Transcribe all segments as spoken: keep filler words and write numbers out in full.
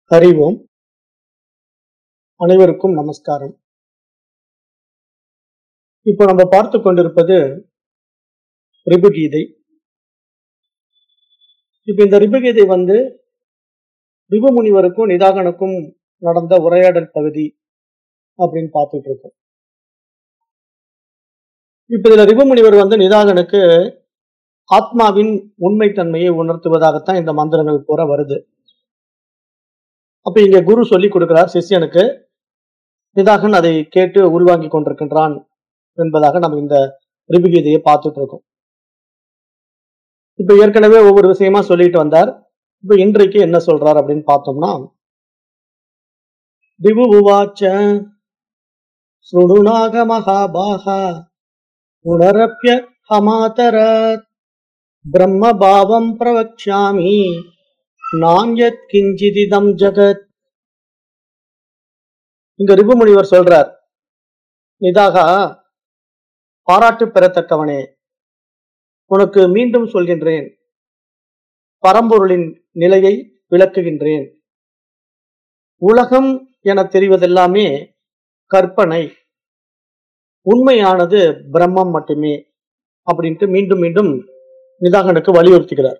அறிவோம். அனைவருக்கும் நமஸ்காரம். இப்போ நம்ம பார்த்து கொண்டிருப்பது ரிபுகீதை. இப்ப இந்த ரிபுகீதை வந்து ரிபு முனிவருக்கும் நிதாகனுக்கும் நடந்த உரையாடல் பகுதி அப்படின்னு பார்த்துட்டு இருக்கோம். இப்ப இதுல ரிபு முனிவர் வந்து நிதாகனுக்கு ஆத்மாவின் உண்மைத்தன்மையை உணர்த்துவதாகத்தான் இந்த மந்திரங்கள் பூரா வருது. அப்ப இங்க குரு சொல்லி கொடுக்கிறார் சிஷ்யனுக்கு, நிதாகன் அதை கேட்டு உள்வாங்கி கொண்டிருக்கின்றான் என்பதாக நம்ம இந்த ரிபுகீதையை பார்த்துட்டு இருக்கோம். இப்ப ஏற்கனவே ஒவ்வொரு விஷயமா சொல்லிட்டு வந்தார். இப்ப இன்றைக்கு என்ன சொல்றார் அப்படின்னு பார்த்தோம்னா, ரிபு உவாச்ச ஸ்ருணுநாக மகாபாகா புனரப்ய ஹமாதரத் பிரம்ம பாவம் பிரவக்ஷாமி நான்யத் கிஞ்சிதிதம் ஜகத். இங்க ரிபு முனிவர் சொல்றார், நிதாகா, பாராட்டு பெறத்தக்கவனே, உனக்கு மீண்டும் சொல்கின்றேன், பரம்பொருளின் நிலையை விளக்குகின்றேன். உலகம் என தெரிவதெல்லாமே கற்பனை, உண்மையானது பிரம்மம் மட்டுமே அப்படின்ட்டு மீண்டும் மீண்டும் நிதாகனுக்கு வலியுறுத்துகிறார்.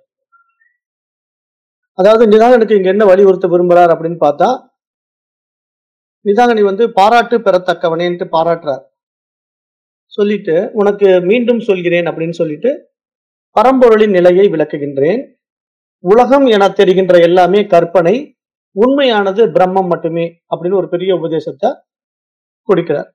அதாவது நிதாகனுக்கு இங்க என்ன வலியுறுத்த விரும்புறார் அப்படின்னு பார்த்தா, நிதாகனை வந்து பாராட்டு பெறத்தக்கவனேன்ட்டு பாராட்டுறார். சொல்லிட்டு உனக்கு மீண்டும் சொல்கிறேன் அப்படின்னு சொல்லிட்டு பரம்பொருளின் நிலையை விளக்குகின்றேன். உலகம் என தெரிகின்ற எல்லாமே கற்பனை, உண்மையானது பிரம்மம் மட்டுமே அப்படின்னு ஒரு பெரிய உபதேசத்தை கொடுக்கிறார்.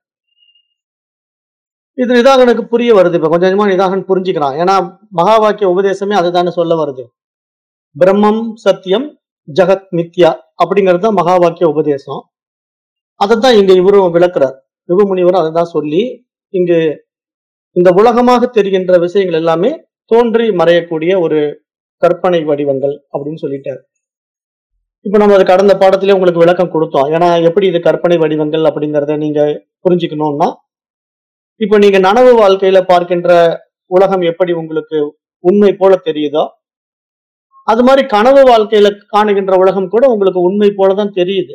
இது நிதாகனுக்கு புரிய வருது. இப்ப கொஞ்சம் கொஞ்சமா நிதாகன் புரிஞ்சுக்கிறான். ஏன்னா மகா வாக்கிய உபதேசமே அதுதானே சொல்ல வருது. பிரம்மம் சத்தியம், ஜகத் மித்யா அப்படிங்கிறது தான் மகா வாக்கிய உபதேசம். அதைத்தான் இங்க இவரும் விளக்குறார். ரிபு முனிவரும் அதை தான் சொல்லி, இங்கு இந்த உலகமாக தெரிகின்ற விஷயங்கள் எல்லாமே தோன்றி மறையக்கூடிய ஒரு கற்பனை வடிவங்கள் அப்படின்னு சொல்லிட்டார். இப்ப நம்ம அது கடந்த பாடத்திலே உங்களுக்கு விளக்கம் கொடுத்தோம். ஏன்னா எப்படி இது கற்பனை வடிவங்கள் அப்படிங்கிறத நீங்க புரிஞ்சுக்கணும்னா, இப்ப நீங்க நனவு வாழ்க்கையில பார்க்கின்ற உலகம் எப்படி உங்களுக்கு உண்மை போல தெரியுதோ, அது மாதிரி கனவு வாழ்க்கையில காணுகின்ற உலகம் கூட உங்களுக்கு உண்மை போலதான் தெரியுது.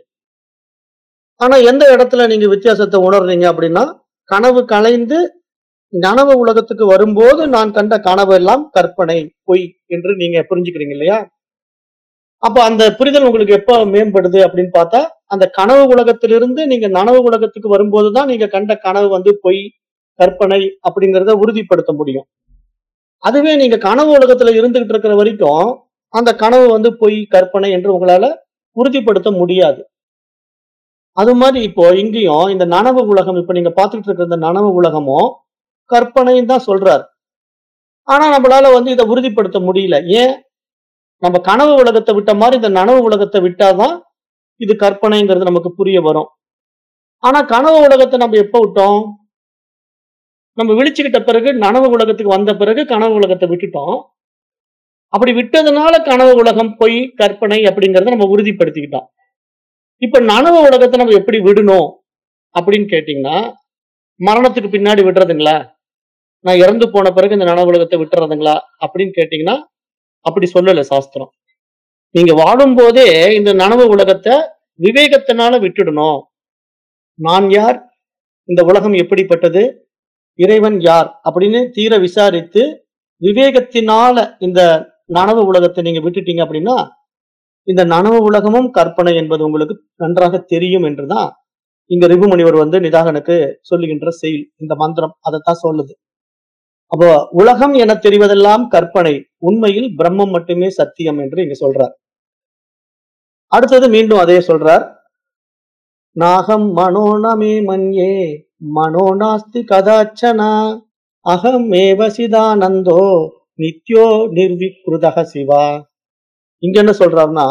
ஆனா எந்த இடத்துல நீங்க வித்தியாசத்தை உணர்றீங்க அப்படின்னா, கனவு கலைந்து நனவு உலகத்துக்கு வரும்போது நான் கண்ட கனவு எல்லாம் கற்பனை, பொய் என்று நீங்க புரிஞ்சுக்கிறீங்க இல்லையா? அப்ப அந்த புரிதல் உங்களுக்கு எப்ப மேம்படுது அப்படின்னு பார்த்தா, அந்த கனவு உலகத்திலிருந்து நீங்க நனவு உலகத்துக்கு வரும்போதுதான் நீங்க கண்ட கனவு வந்து பொய், கற்பனை அப்படிங்கிறத உறுதிப்படுத்த முடியும். அதுவே நீங்க கனவு உலகத்துல இருந்துகிட்டு இருக்கிற வரைக்கும் அந்த கனவு வந்து பொய், கற்பனை என்று உங்களால உறுதிப்படுத்த முடியாது. அது மாதிரி இப்போ இங்கேயும் இந்த நனவு உலகம், இப்ப நீங்க பார்த்துட்டு இருக்கிற இந்த நனவு உலகமும் கற்பனைன்னு தான் சொல்றாரு. ஆனா நம்மளால வந்து இதை உறுதிப்படுத்த முடியல. ஏன்? நம்ம கனவு உலகத்தை விட்ட மாதிரி இந்த நனவு உலகத்தை விட்டாதான் இது கற்பனைங்கிறது நமக்கு புரிய வரும். ஆனா கனவு உலகத்தை நம்ம எப்ப விட்டோம்? நம்ம விழிச்சுக்கிட்ட பிறகு நனவு உலகத்துக்கு வந்த பிறகு கனவு உலகத்தை விட்டுட்டோம். அப்படி விட்டதுனால கனவு உலகம் பொய், கற்பனை அப்படிங்கறத நம்ம உறுதிப்படுத்திக்கிட்டோம். இப்ப நனவு உலகத்தை நம்ம எப்படி விடணும் அப்படின்னு கேட்டீங்கன்னா, மரணத்துக்கு பின்னாடி விடுறதுங்களா? நான் இறந்து போன பிறகு இந்த நனவு உலகத்தை விட்டுறதுங்களா அப்படின்னு கேட்டீங்கன்னா, அப்படி சொல்லல சாஸ்திரம். நீங்க வாழும் போதே இந்த நனவு உலகத்தை விவேகத்தினால விட்டுடணும். நான் யார், இந்த உலகம் எப்படிப்பட்டது, இறைவன் யார் அப்படின்னு தீர விசாரித்து விவேகத்தினால இந்த நனவு உலகத்தை நீங்க விட்டுட்டீங்க அப்படின்னா, இந்த நனவு உலகமும் கற்பனை என்பது உங்களுக்கு நன்றாக தெரியும் என்றுதான் இங்க ரிபு முனிவர் வந்து நிதாகனுக்கு சொல்லுகின்ற செயல். இந்த மந்திரம் அதைத்தான் சொல்லுது. அப்போ உலகம் என தெரிவதெல்லாம் கற்பனை, உண்மையில் பிரம்மம் மட்டுமே சத்தியம் என்று இங்க சொல்றார். அடுத்தது மீண்டும் அதே சொல்றார். நாகம் மனோனமே மன்யே மனோ நாஸ்தி கதாச்சனா அகம் ஏவ சிதானந்தோ நித்யோ நிர்விக்ருதக சிவா. இங்க என்ன சொல்றாருன்னா,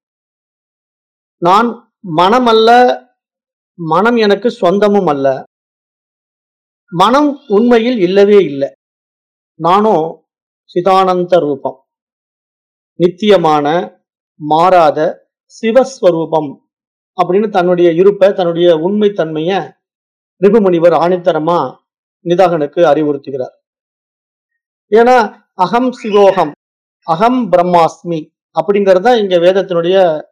நான் மனம் அல்ல, மனம் எனக்கு சொந்தமும் அல்ல, மனம் உண்மையில் இல்லவே இல்லை, நானும் சிதானந்த ரூபம், நித்தியமான மாறாத சிவஸ்வரூபம் அப்படின்னு தன்னுடைய இருப்பை, தன்னுடைய உண்மை தன்மைய ரிபு முனிவர் ஆணித்தரமா நிதாகனுக்கு அறிவுறுத்துகிறார். ஏன்னா அகம் சிவோகம், அகம் பிரம்மாஸ்மி அப்படிங்கறத இங்க வேதத்தினுடைய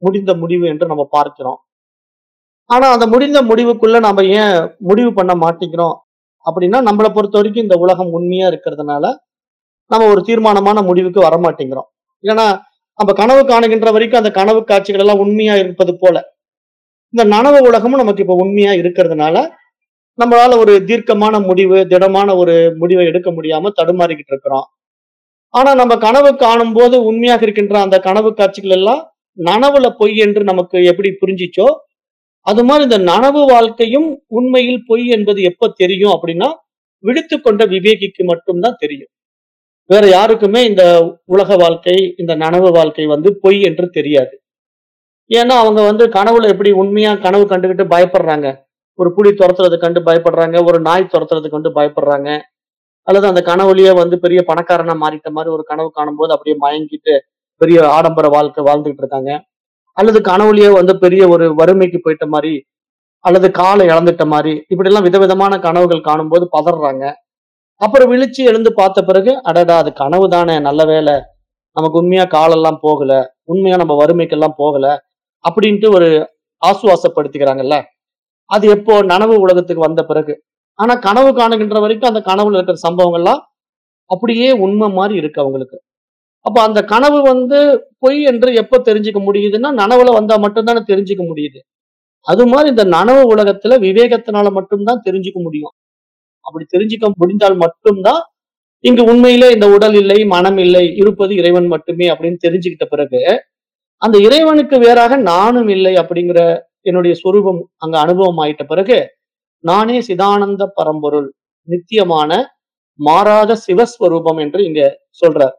முடிந்த முடிவு என்று நம்ம பார்க்கிறோம். ஆனா அந்த முடிந்த முடிவுக்குள்ள நாம ஏன் முடிவு பண்ண மாட்டேங்கிறோம் அப்படின்னா, நம்மளை பொறுத்த வரைக்கும் இந்த உலகம் உண்மையா இருக்கிறதுனால நம்ம ஒரு தீர்மானமான முடிவுக்கு வர மாட்டேங்கிறோம். ஏன்னா நம்ம கனவு காணுகின்ற வரைக்கும் அந்த கனவு காட்சிகள் எல்லாம் உண்மையா இருப்பது போல இந்த நனவு உலகமும் நமக்கு இப்ப உண்மையா இருக்கிறதுனால நம்மளால ஒரு தீர்க்கமான முடிவு, திடமான ஒரு முடிவை எடுக்க முடியாம தடுமாறிக்கிட்டு இருக்கிறோம். ஆனா நம்ம கனவு காணும் போது உண்மையாக இருக்கின்ற அந்த கனவு காட்சிகள் எல்லாம் நனவுல பொய் என்று நமக்கு எப்படி புரிஞ்சிச்சோ, அது மாதிரி இந்த நனவு வாழ்க்கையும் உண்மையில் பொய் என்பது எப்ப தெரியும் அப்படின்னா, விழித்துக் கொண்ட விவேகிக்கு மட்டும்தான் தெரியும். வேற யாருக்குமே இந்த உலக வாழ்க்கை, இந்த நனவு வாழ்க்கை வந்து பொய் என்று தெரியாது. ஏன்னா அவங்க வந்து கனவுல எப்படி உண்மையா கனவு கண்டுகிட்டு பயப்படுறாங்க. ஒரு புலி துரத்துறது கண்டு பயப்படுறாங்க, ஒரு நாய் துரத்துறது கண்டு பயப்படுறாங்க, அல்லது அந்த கனவுலயே வந்து பெரிய பணக்காரனா மாறிட்ட மாதிரி ஒரு கனவு காணும்போது அப்படியே மயங்கிட்டு பெரிய ஆடம்பர வாழ்க்கை வாழ்ந்துட்டு இருக்காங்க. அல்லது கனவுலயே வந்து பெரிய ஒரு வறுமைக்கு போயிட்ட மாதிரி, அல்லது காலை இழந்துட்ட மாதிரி, இப்படி எல்லாம் விதவிதமான கனவுகள் காணும்போது பதறாங்க. அப்புறம் விழிச்சு எழுந்து பார்த்த பிறகு, அடடா அது கனவு தானே, நல்ல வேலை, நமக்கு உண்மையா காலெல்லாம் போகல, உண்மையா நம்ம வறுமைக்கெல்லாம் போகல அப்படின்ட்டு ஒரு ஆசுவாசப்படுத்திக்கிறாங்கல்ல. அது எப்போ நனவு உலகத்துக்கு வந்த பிறகு. ஆனா கனவு காணுகின்ற வரைக்கும் அந்த கனவுல இருக்கிற சம்பவங்கள்லாம் அப்படியே உண்மை மாதிரி இருக்கு அவங்களுக்கு. அப்ப அந்த கனவு வந்து பொய் என்று எப்ப தெரிஞ்சுக்க முடியுதுன்னா, நனவுல வந்தா மட்டும்தானே தெரிஞ்சுக்க முடியுது. அது மாதிரி இந்த நனவு உலகத்துல விவேகத்தினால மட்டும்தான் தெரிஞ்சுக்க முடியும். அப்படி தெரிஞ்சுக்க முடிந்தால் மட்டும்தான் இங்கு உண்மையிலே இந்த உடல் இல்லை, மனம் இல்லை, இருப்பது இறைவன் மட்டுமே அப்படின்னு தெரிஞ்சுக்கிட்ட பிறகு, அந்த இறைவனுக்கு வேறாக நானும் இல்லை அப்படிங்கிற என்னுடைய சொரூபம் அங்க அனுபவம் ஆயிட்ட பிறகு, நானே சிதானந்த பரம்பொருள், நித்தியமான மாறாத சிவஸ்வரூபம் என்று இங்க சொல்றார்.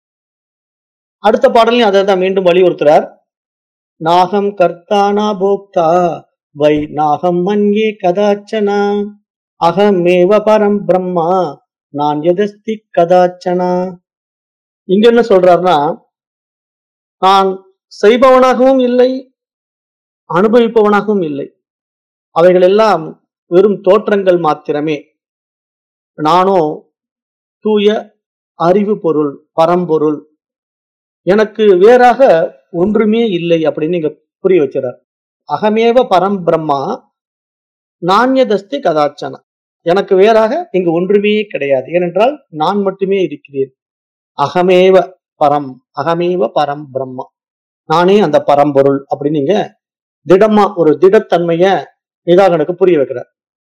அடுத்த பாடலையும் அதை தான் மீண்டும் வலியுறுத்துறார். நாகம் கர்த்தானா போக்தா வை நாகம் மன்யே கதாச்சனா அகமேவ பரம் பிரம்மா நான் எதஸ்தி கதாச்சனா. இங்க என்ன சொல்றாருன்னா, நான் செய்பவனாகவும் இல்லை, அனுபவிப்பவனாகவும் இல்லை, அவைகள் எல்லாம் வெறும் தோற்றங்கள் மாத்திரமே. நானோ தூய அறிவு பொருள், பரம்பொருள், எனக்கு வேறாக ஒன்றுமே இல்லை அப்படின்னு இங்க புரிய வச்சுறார். அகமேவ பரம் பிரம்மா நான்யதஸ்தி கதாச்சனா, எனக்கு வேறாக இங்கு ஒன்றுமே கிடையாது, ஏனென்றால் நான் மட்டுமே இருக்கிறேன். அகமேவ பரம், அகமேவ பரம் பிரம்மா, நானே அந்த பரம்பொருள் அப்படின்னு இங்க திடமா ஒரு திடத்தன்மைய நிதாகனுக்கு புரிய வைக்கிறார்.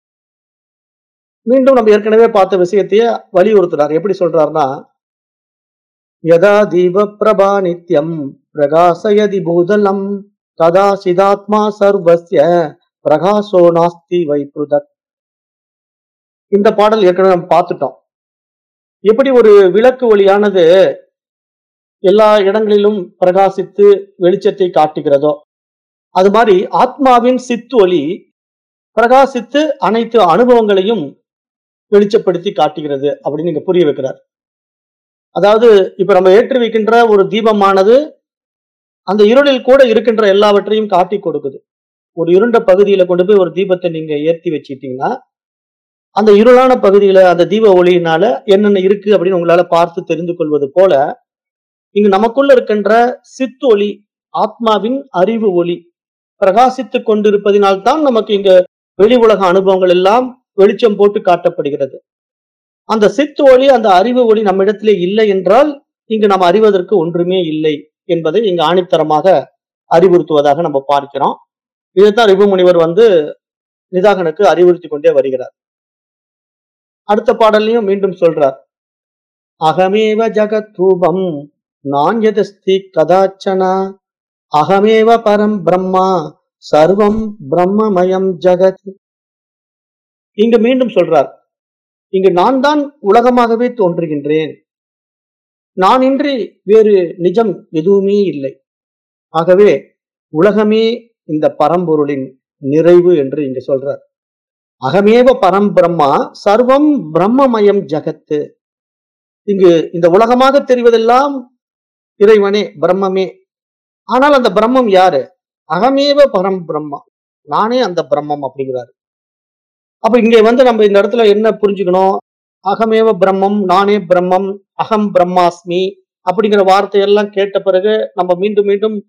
மீண்டும் நம்ம ஏற்கனவே பார்த்த விஷயத்தையே வலியுறுத்துறார். எப்படி சொல்றாருன்னா, யதா தீப பிரபா நித்யம் பிரகாசயதி பூதலம் ததா சிதாத்மா சர்வஸ்ய பிரகாசோ நாஸ்தி வைப்ருதத். இந்த பாடல் ஏற்கனவே நம்ம பார்த்துட்டோம். எப்படி ஒரு விளக்கு ஒளியானது எல்லா இடங்களிலும் பிரகாசித்து வெளிச்சத்தை காட்டுகிறதோ, அது மாதிரி ஆத்மாவின் சித்து ஒளி பிரகாசித்து அனைத்து அனுபவங்களையும் வெளிச்சப்படுத்தி காட்டுகிறது அப்படின்னு இங்க புரிய வைக்கிறார். அதாவது இப்ப நம்ம ஏற்றி வைக்கின்ற ஒரு தீபமானது அந்த இருளில் கூட இருக்கின்ற எல்லாவற்றையும் காட்டி கொடுக்குது. ஒரு இருண்ட பகுதியில கொண்டு போய் ஒரு தீபத்தை நீங்க ஏற்றி வச்சிட்டீங்கன்னா, அந்த இருளான பகுதியில அந்த தீப ஒளியினால என்னென்ன இருக்கு அப்படின்னு உங்களால பார்த்து தெரிந்து கொள்வது போல, இங்கு நமக்குள்ள இருக்கின்ற சித்து ஒளி, ஆத்மாவின் அறிவு ஒளி பிரகாசித்துக் கொண்டிருப்பதினால்தான் நமக்கு இங்க வெளி உலக அனுபவங்கள் எல்லாம் வெளிச்சம் போட்டு காட்டப்படுகிறது. அந்த சித்து ஒளி, அந்த அறிவு ஒளி நம்ம இடத்திலே இல்லை என்றால் இங்கு நாம் அறிவதற்கு ஒன்றுமே இல்லை என்பதை இங்கு ஆணித்தரமாக அறிவுறுத்துவதாக நம்ம பார்க்கிறோம். இதைத்தான் ரிபு முனிவர் வந்து நிதாகனுக்கு அறிவுறுத்தி கொண்டே வருகிறார். அடுத்த பாடலையும் மீண்டும் சொல்றார். அகமேவ ஜகத் ரூபம் நான் எதஸ்தி கதாச்சனா அகமேவ பரம் பிரம்மா சர்வம் பிரம்மமயம் ஜகத். இங்கு மீண்டும் சொல்றார், இங்கு நான் தான் உலகமாகவே தோன்றுகின்றேன், நான் இன்றி வேறு நிஜம் எதுவுமே இல்லை, ஆகவே உலகமே இந்த பரம்பொருளின் நிறைவு என்று இங்கு சொல்றார். அகமேவ பரம் பிரம்மா சர்வம் பிரம்மமயம் ஜகத்து. இங்கு இந்த உலகமாக தெரிவதெல்லாம் இறைவனே, பிரம்மமே. ஆனால் அந்த பிரம்மம் யாரு? அகமேவ பரம் பிரம்மா, நானே அந்த பிரம்மம் அப்படிங்கிறாரு. அப்ப இங்க வந்து நம்ம இந்த இடத்துல என்ன புரிஞ்சுக்கணும்? அகமேவ பிரம்மம், நானே பிரம்மம், அகம் பிரம்மாஸ்மி அப்படிங்கிற வார்த்தையெல்லாம் கேட்ட பிறகு நம்ம மீண்டும் மீண்டும்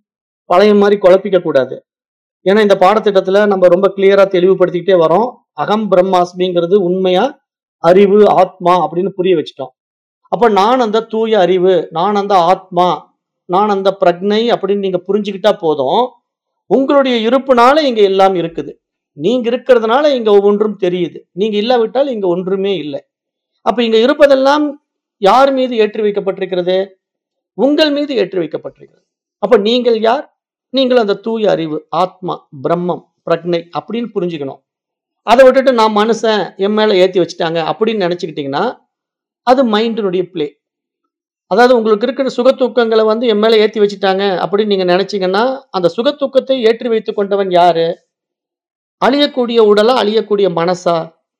பழைய மாதிரி குழப்பிக்க கூடாது. ஏன்னா இந்த பாடத்திட்டத்துல நம்ம ரொம்ப கிளியரா தெளிவுபடுத்திக்கிட்டே வரோம். அகம் பிரம்மாஸ்மிங்கிறது உண்மையா அறிவு, ஆத்மா அப்படின்னு புரிய வச்சுட்டோம். அப்ப நான் அந்த தூய அறிவு, நான் அந்த ஆத்மா, நான் அந்த பிரக்ஞை அப்படின்னு நீங்க புரிஞ்சுக்கிட்டா போதும். உங்களுடைய இருப்புனால இங்க எல்லாம் இருக்குது. நீங்க இருக்கிறதுனால இங்க ஒவ்வொன்றும் தெரியுது. நீங்க இல்லாவிட்டால் இங்க ஒன்றுமே இல்லை. அப்ப இங்க இருப்பதெல்லாம் யார் மீது ஏற்றி வைக்கப்பட்டிருக்கிறது? உங்கள் மீது ஏற்றி வைக்கப்பட்டிருக்கிறது. அப்ப நீங்கள் யார்? நீங்கள் அந்த தூய அறிவு, ஆத்மா, பிரம்மம், பிரக்ஞை அப்படின்னு புரிஞ்சுக்கணும். அதை விட்டுட்டு நான் மனுஷன், என் மேல ஏத்தி வச்சுட்டாங்க அப்படின்னு நினைச்சுக்கிட்டீங்கன்னா, அது மைண்டினுடைய பிளே. அதாவது உங்களுக்கு இருக்கிற சுக தூக்கங்களை வந்து என் மேல ஏத்தி வச்சுட்டாங்க அப்படின்னு நீங்க நினைச்சீங்கன்னா, அந்த சுக தூக்கத்தை ஏற்றி வைத்துக் கொண்டவன் யாரு? அழியக்கூடிய உடலா? அழியக்கூடிய மனசா?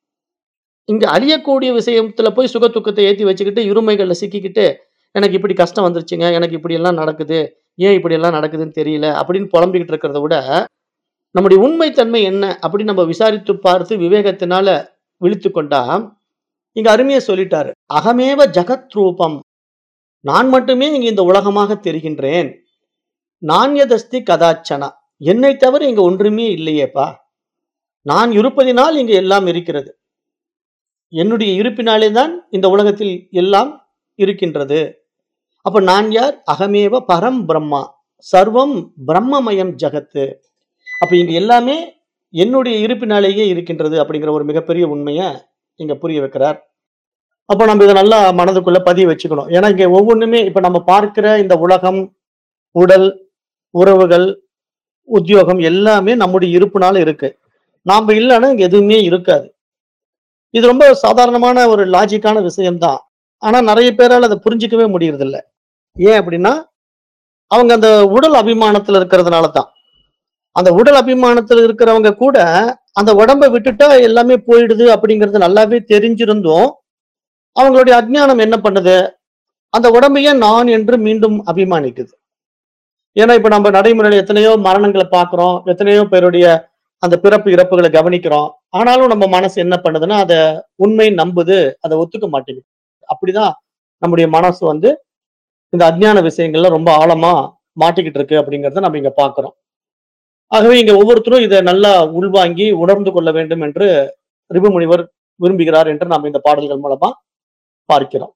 இங்க அழியக்கூடிய விஷயத்துல போய் சுக துக்கத்தை ஏத்தி வச்சுக்கிட்டு, இருமைகள்ல சிக்கிக்கிட்டு, எனக்கு இப்படி கஷ்டம் வந்துருச்சுங்க, எனக்கு இப்படி எல்லாம் நடக்குது, ஏன் இப்படி எல்லாம் நடக்குதுன்னு தெரியல அப்படின்னு புலம்பிக்கிட்டு இருக்கிறத விட, நம்முடைய உண்மை தன்மை என்ன அப்படின்னு நம்ம விசாரித்து பார்த்து விவேகத்தினால விழித்துக் கொண்டா, இங்க அருமையா சொல்லிட்டாரு. அகமேவ ஜகத் ரூபம். நான் மட்டுமே இங்க இந்த உலகமாக தெரிகின்றேன். நான்யதஸ்தி கதாச்சனா. என்னை தவிர இங்க ஒன்றுமே இல்லையேப்பா. நான் இருப்பதினால் இங்க எல்லாம் இருக்கிறது. என்னுடைய இருப்பினாலே தான் இந்த உலகத்தில் எல்லாம் இருக்கின்றது. அப்ப நான் யார்? அகமேவ பரம் பிரம்மா. சர்வம் பிரம்மமயம் ஜகத்து. அப்ப இங்க எல்லாமே என்னுடைய இருப்பினாலேயே இருக்கின்றது அப்படிங்கிற ஒரு மிகப்பெரிய உண்மையை இங்க புரிய வைக்கிறார். அப்ப நம்ம இதை நல்லா மனதுக்குள்ள பதிய வச்சுக்கணும். ஏன்னா இங்க ஒவ்வொன்றுமே இப்ப நம்ம பார்க்கிற இந்த உலகம், உடல், உறவுகள், உத்தியோகம் எல்லாமே நம்முடைய இருப்புனால இருக்கு. நாம இல்லைன்னா இங்க எதுவுமே இருக்காது. இது ரொம்ப சாதாரணமான ஒரு லாஜிக்கான விஷயம்தான். ஆனா நிறைய பேரால அதை புரிஞ்சிக்கவே முடியறது இல்ல. ஏன் அப்படின்னா, அவங்க அந்த உடல் அபிமானத்துல இருக்கிறதுனால தான். அந்த உடல் அபிமானத்துல இருக்கிறவங்க கூட அந்த உடம்பை விட்டுட்டா எல்லாமே போயிடுது அப்படிங்கிறது நல்லாவே தெரிஞ்சிருந்தும், அவங்களுடைய அஜ்ஞானம் என்ன பண்ணுது? அந்த உடம்பையே நான் என்று மீண்டும் அபிமானிக்குது. ஏன்னா இப்ப நம்ம நடைமுறையில எத்தனையோ மரணங்களை பார்க்கிறோம், எத்தனையோ பேருடைய அந்த பிறப்பு இறப்புகளை கவனிக்கிறோம். ஆனாலும் நம்ம மனசு என்ன பண்ணுதுன்னா, அதை உண்மை நம்புது, அதை ஒத்துக்க மாட்டேங்குது. அப்படிதான் நம்முடைய மனசு வந்து இந்த அஜ்ஞான விஷயங்கள்ல ரொம்ப ஆழமா மாட்டிக்கிட்டு இருக்கு அப்படிங்கிறத நம்ம இங்க பார்க்கிறோம். ஆகவே இங்க ஒவ்வொருத்தரும் இதை நல்லா உள்வாங்கி உணர்ந்து கொள்ள வேண்டும் என்று ரிபு முனிவர் விரும்புகிறார் என்று நாம் இந்த பாடல்கள் மூலமா பார்க்கிறோம்.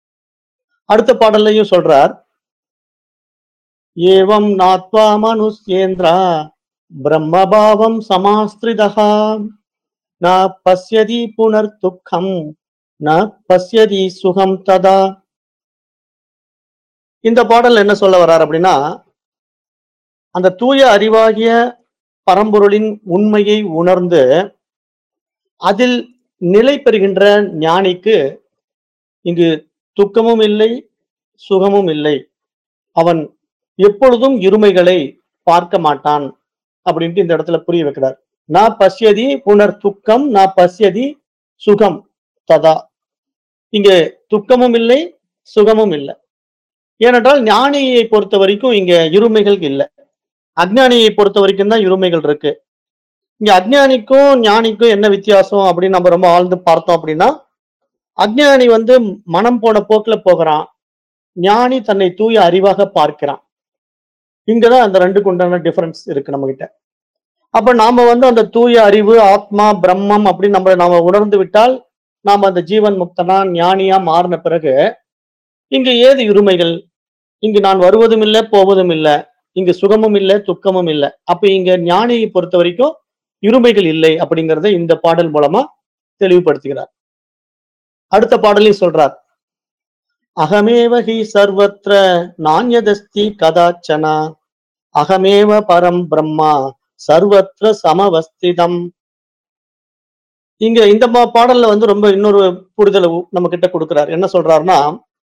அடுத்த பாடல்லையும் சொல்றார், ஏவம் நாத்வா மனுஷ்யேந்திரா பிரம்மபாவம் சமாஸ்திரிதா ந பஸ்யதி புனர் துக்கம் ந பஸ்யதி சுகம் ததா. இந்த பாடல் என்ன சொல்ல வர்றார் அப்படின்னா, அந்த தூய அறிவாகிய பரம்பொருளின் உண்மையை உணர்ந்து அதில் நிலை பெறுகின்ற ஞானிக்கு இங்கு துக்கமும் இல்லை, சுகமும் இல்லை. அவன் எப்பொழுதும் இருமைகளை பார்க்க மாட்டான் அப்படின்ட்டு இந்த இடத்துல புரிய வைக்கிறார். நா பஸ்யதி புனர் துக்கம் நா பஸ்யதி சுகம் ததா. இங்க துக்கமும் இல்லை, சுகமும் இல்லை. ஏனென்றால் ஞானியை பொறுத்த வரைக்கும் இங்க இருமைகள் இல்லை. அஜ்ஞானியை பொறுத்த வரைக்கும் தான் இருமைகள் இருக்கு. இங்க அஜ்ஞானிக்கும் ஞானிக்கும் என்ன வித்தியாசம் அப்படின்னு நம்ம ரொம்ப ஆழ்ந்து பார்த்தோம் அப்படின்னா, அஜ்ஞானி வந்து மனம் போன போக்குல போகிறான், ஞானி தன்னை தூய அறிவாக பார்க்கிறான். இங்கதான் அந்த ரெண்டுக்கு உண்டான டிஃபரன்ஸ் இருக்கு நம்ம கிட்ட. அப்ப நாம வந்து அந்த தூய அறிவு, ஆத்மா, பிரம்மம் அப்படின்னு நம்ம நாம உணர்ந்து விட்டால், நாம அந்த ஜீவன் முக்தனா ஞானியா மாறின பிறகு இங்கு ஏது இருமைகள்? இங்கு நான் வருவதும் இல்லை, போவதும் இல்லை. இங்கு சுகமும் இல்லை, துக்கமும் இல்லை. அப்ப இங்க ஞானியை பொறுத்த வரைக்கும் இருமைகள் இல்லை அப்படிங்கறத இந்த பாடல் மூலமா தெளிவுபடுத்துகிறார். அடுத்த பாடலையும் சொல்றார், அகமேவ ஹி சர்வத்ர நான்யதஸ்தி கதாச்சனா அகமேவ பரம் பிரம்மா சர்வத்ர சமவஸ்திதம். இங்க இந்த பா- பாடல்ல வந்து ரொம்ப இன்னொரு புரிதலை நம்ம கிட்ட கொடுக்கிறார். என்ன சொல்றாருன்னா,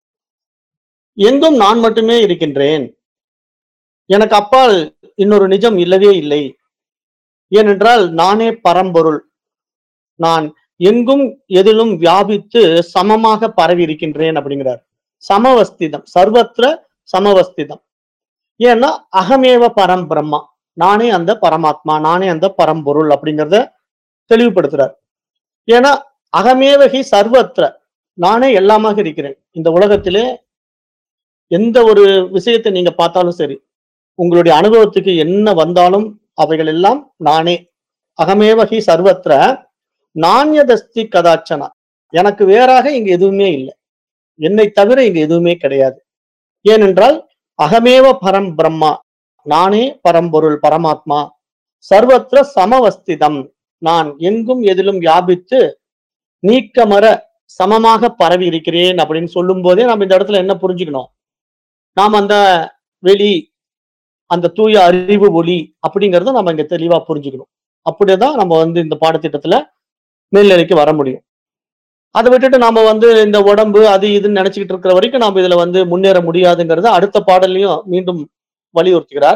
எங்கும் நான் மட்டுமே இருக்கின்றேன், எனக்கு அப்பால் இன்னொரு நிஜம் இல்லவே இல்லை. ஏனென்றால் நானே பரம்பொருள். நான் எங்கும் எதிலும் வியாபித்து சமமாக பரவி இருக்கின்றேன் அப்படிங்கிறார். சமவஸ்திதம், சர்வத்திர சமவஸ்திதம். ஏன்னா அகமேவ பரம் பிரம்மா, நானே அந்த பரமாத்மா, நானே அந்த பரம்பொருள் அப்படிங்கிறத தெளிவுபடுத்துறார். ஏன்னா அகமேவகி சர்வத்திர, நானே எல்லாமாக இருக்கிறேன். இந்த உலகத்திலே எந்த ஒரு விஷயத்தை நீங்க பார்த்தாலும் சரி, உங்களுடைய அனுபவத்துக்கு என்ன வந்தாலும் அவைகள் எல்லாம் நானே. அகமேவகி சர்வத்ர நாண்யதஸ்தி கதாச்சனா. எனக்கு வேறாக இங்க எதுவுமே இல்லை. என்னை தவிர இங்க எதுவுமே கிடையாது. ஏனென்றால் அகமேவ பரம் பிரம்மா, நானே பரம்பொருள் பரமாத்மா. சர்வத்ர சமவஸ்திதம், நான் எங்கும் எதிலும் வியாபித்து நீக்கமர சமமாக பரவி இருக்கிறேன் அப்படின்னு சொல்லும் போதே நம்ம இந்த இடத்துல என்ன புரிஞ்சுக்கணும்? நாம் அந்த வெளி, அந்த தூய அறிவு ஒளி அப்படிங்கறத நம்ம இங்க தெளிவா புரிஞ்சுக்கணும். அப்படிதான் நம்ம வந்து இந்த பாடத்திட்டத்துல மேல்நிலைக்கு வர முடியும். அதை விட்டுட்டு நாம வந்து இந்த உடம்பு அது இதுன்னு நினைச்சுக்கிட்டு இருக்கிற வரைக்கும் நாம இதுல வந்து முன்னேற முடியாதுங்கிறத அடுத்த பாடல்லையும் மீண்டும் வலியுறுத்துகிறார்.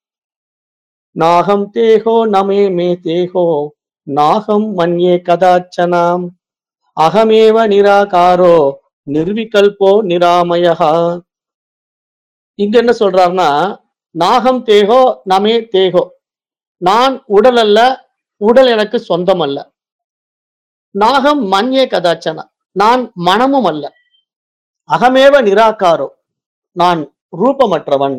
நாகம் தேகோ நமே மே தேகோ நாகம் மன்யே கதாச்சனாம் அகமேவ நிராகாரோ நிர்விகல்போ நிராமயஹா. இங்க என்ன சொல்றாருன்னா, நாகம் தேகோ நமே தேகோ, நான் உடல் அல்ல, உடல் எனக்கு சொந்தம் அல்ல. நாகம் மன்யே கதாச்சனா, நான் மனமும் அல்ல. அகமேவ நிராகாரோ, நான் ரூபமற்றவன்.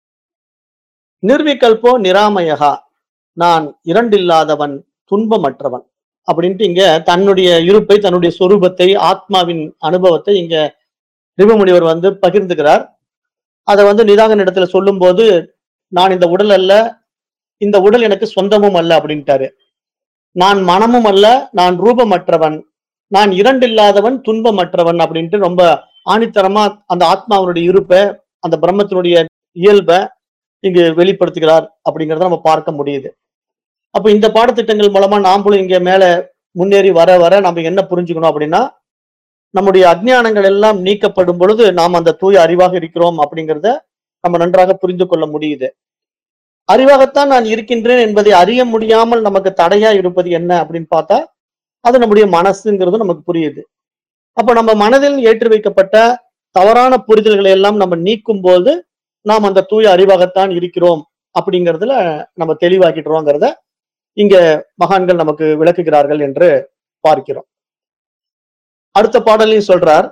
நிர்விகல்போ நிராமயகா, நான் இரண்டில்லாதவன், துன்பமற்றவன் அப்படின்ட்டு இங்க தன்னுடைய இருப்பை, தன்னுடைய சொரூபத்தை, ஆத்மாவின் அனுபவத்தை இங்க ரிபுமுனிவர் வந்து பகிர்ந்துகிறார். அதை வந்து நிதாகன் இடத்துல சொல்லும் போது, நான் இந்த உடல் அல்ல, இந்த உடல் எனக்கு சொந்தமும் அல்ல அப்படின்ட்டாரு. நான் மனமும் அல்ல, நான் ரூபமற்றவன், நான் இரண்டில்லாதவன், துன்பமற்றவன் அப்படின்ட்டு ரொம்ப ஆணித்தரமா அந்த ஆத்மாவினுடைய இருப்பை, அந்த பிரம்மத்தினுடைய இயல்பை இங்கு வெளிப்படுத்துகிறார் அப்படிங்கிறத நம்ம பார்க்க முடியுது. அப்ப இந்த பாடத்திட்டங்கள் மூலமா நாமளும் இங்க மேல முன்னேறி வர வர நம்ம என்ன புரிஞ்சுக்கணும் அப்படின்னா, நம்முடைய அஜ்ஞானங்கள் எல்லாம் நீக்கப்படும் பொழுது நாம் அந்த தூய அறிவாக இருக்கிறோம் அப்படிங்கிறத நம்ம நன்றாக புரிந்து கொள்ள முடியுது. அறிவாகத்தான் நான் இருக்கின்றேன் என்பதை அறிய முடியாமல் நமக்கு தடையா இருப்பது என்ன அப்படின்னு பார்த்தா, அது நம்முடைய மனசுங்கிறது நமக்கு புரியுது. அப்ப நம்ம மனதில் ஏற்றி வைக்கப்பட்ட தவறான புரிதல்களை எல்லாம் நம்ம நீக்கும் போது நாம் அந்த தூய அறிவாகத்தான் இருக்கிறோம் அப்படிங்கிறதுல நம்ம தெளிவாக்கிடுறோங்கிறத இங்க மகான்கள் நமக்கு விளக்குகிறார்கள் என்று பார்க்கிறோம். அடுத்த பாடலையும் சொல்றார்.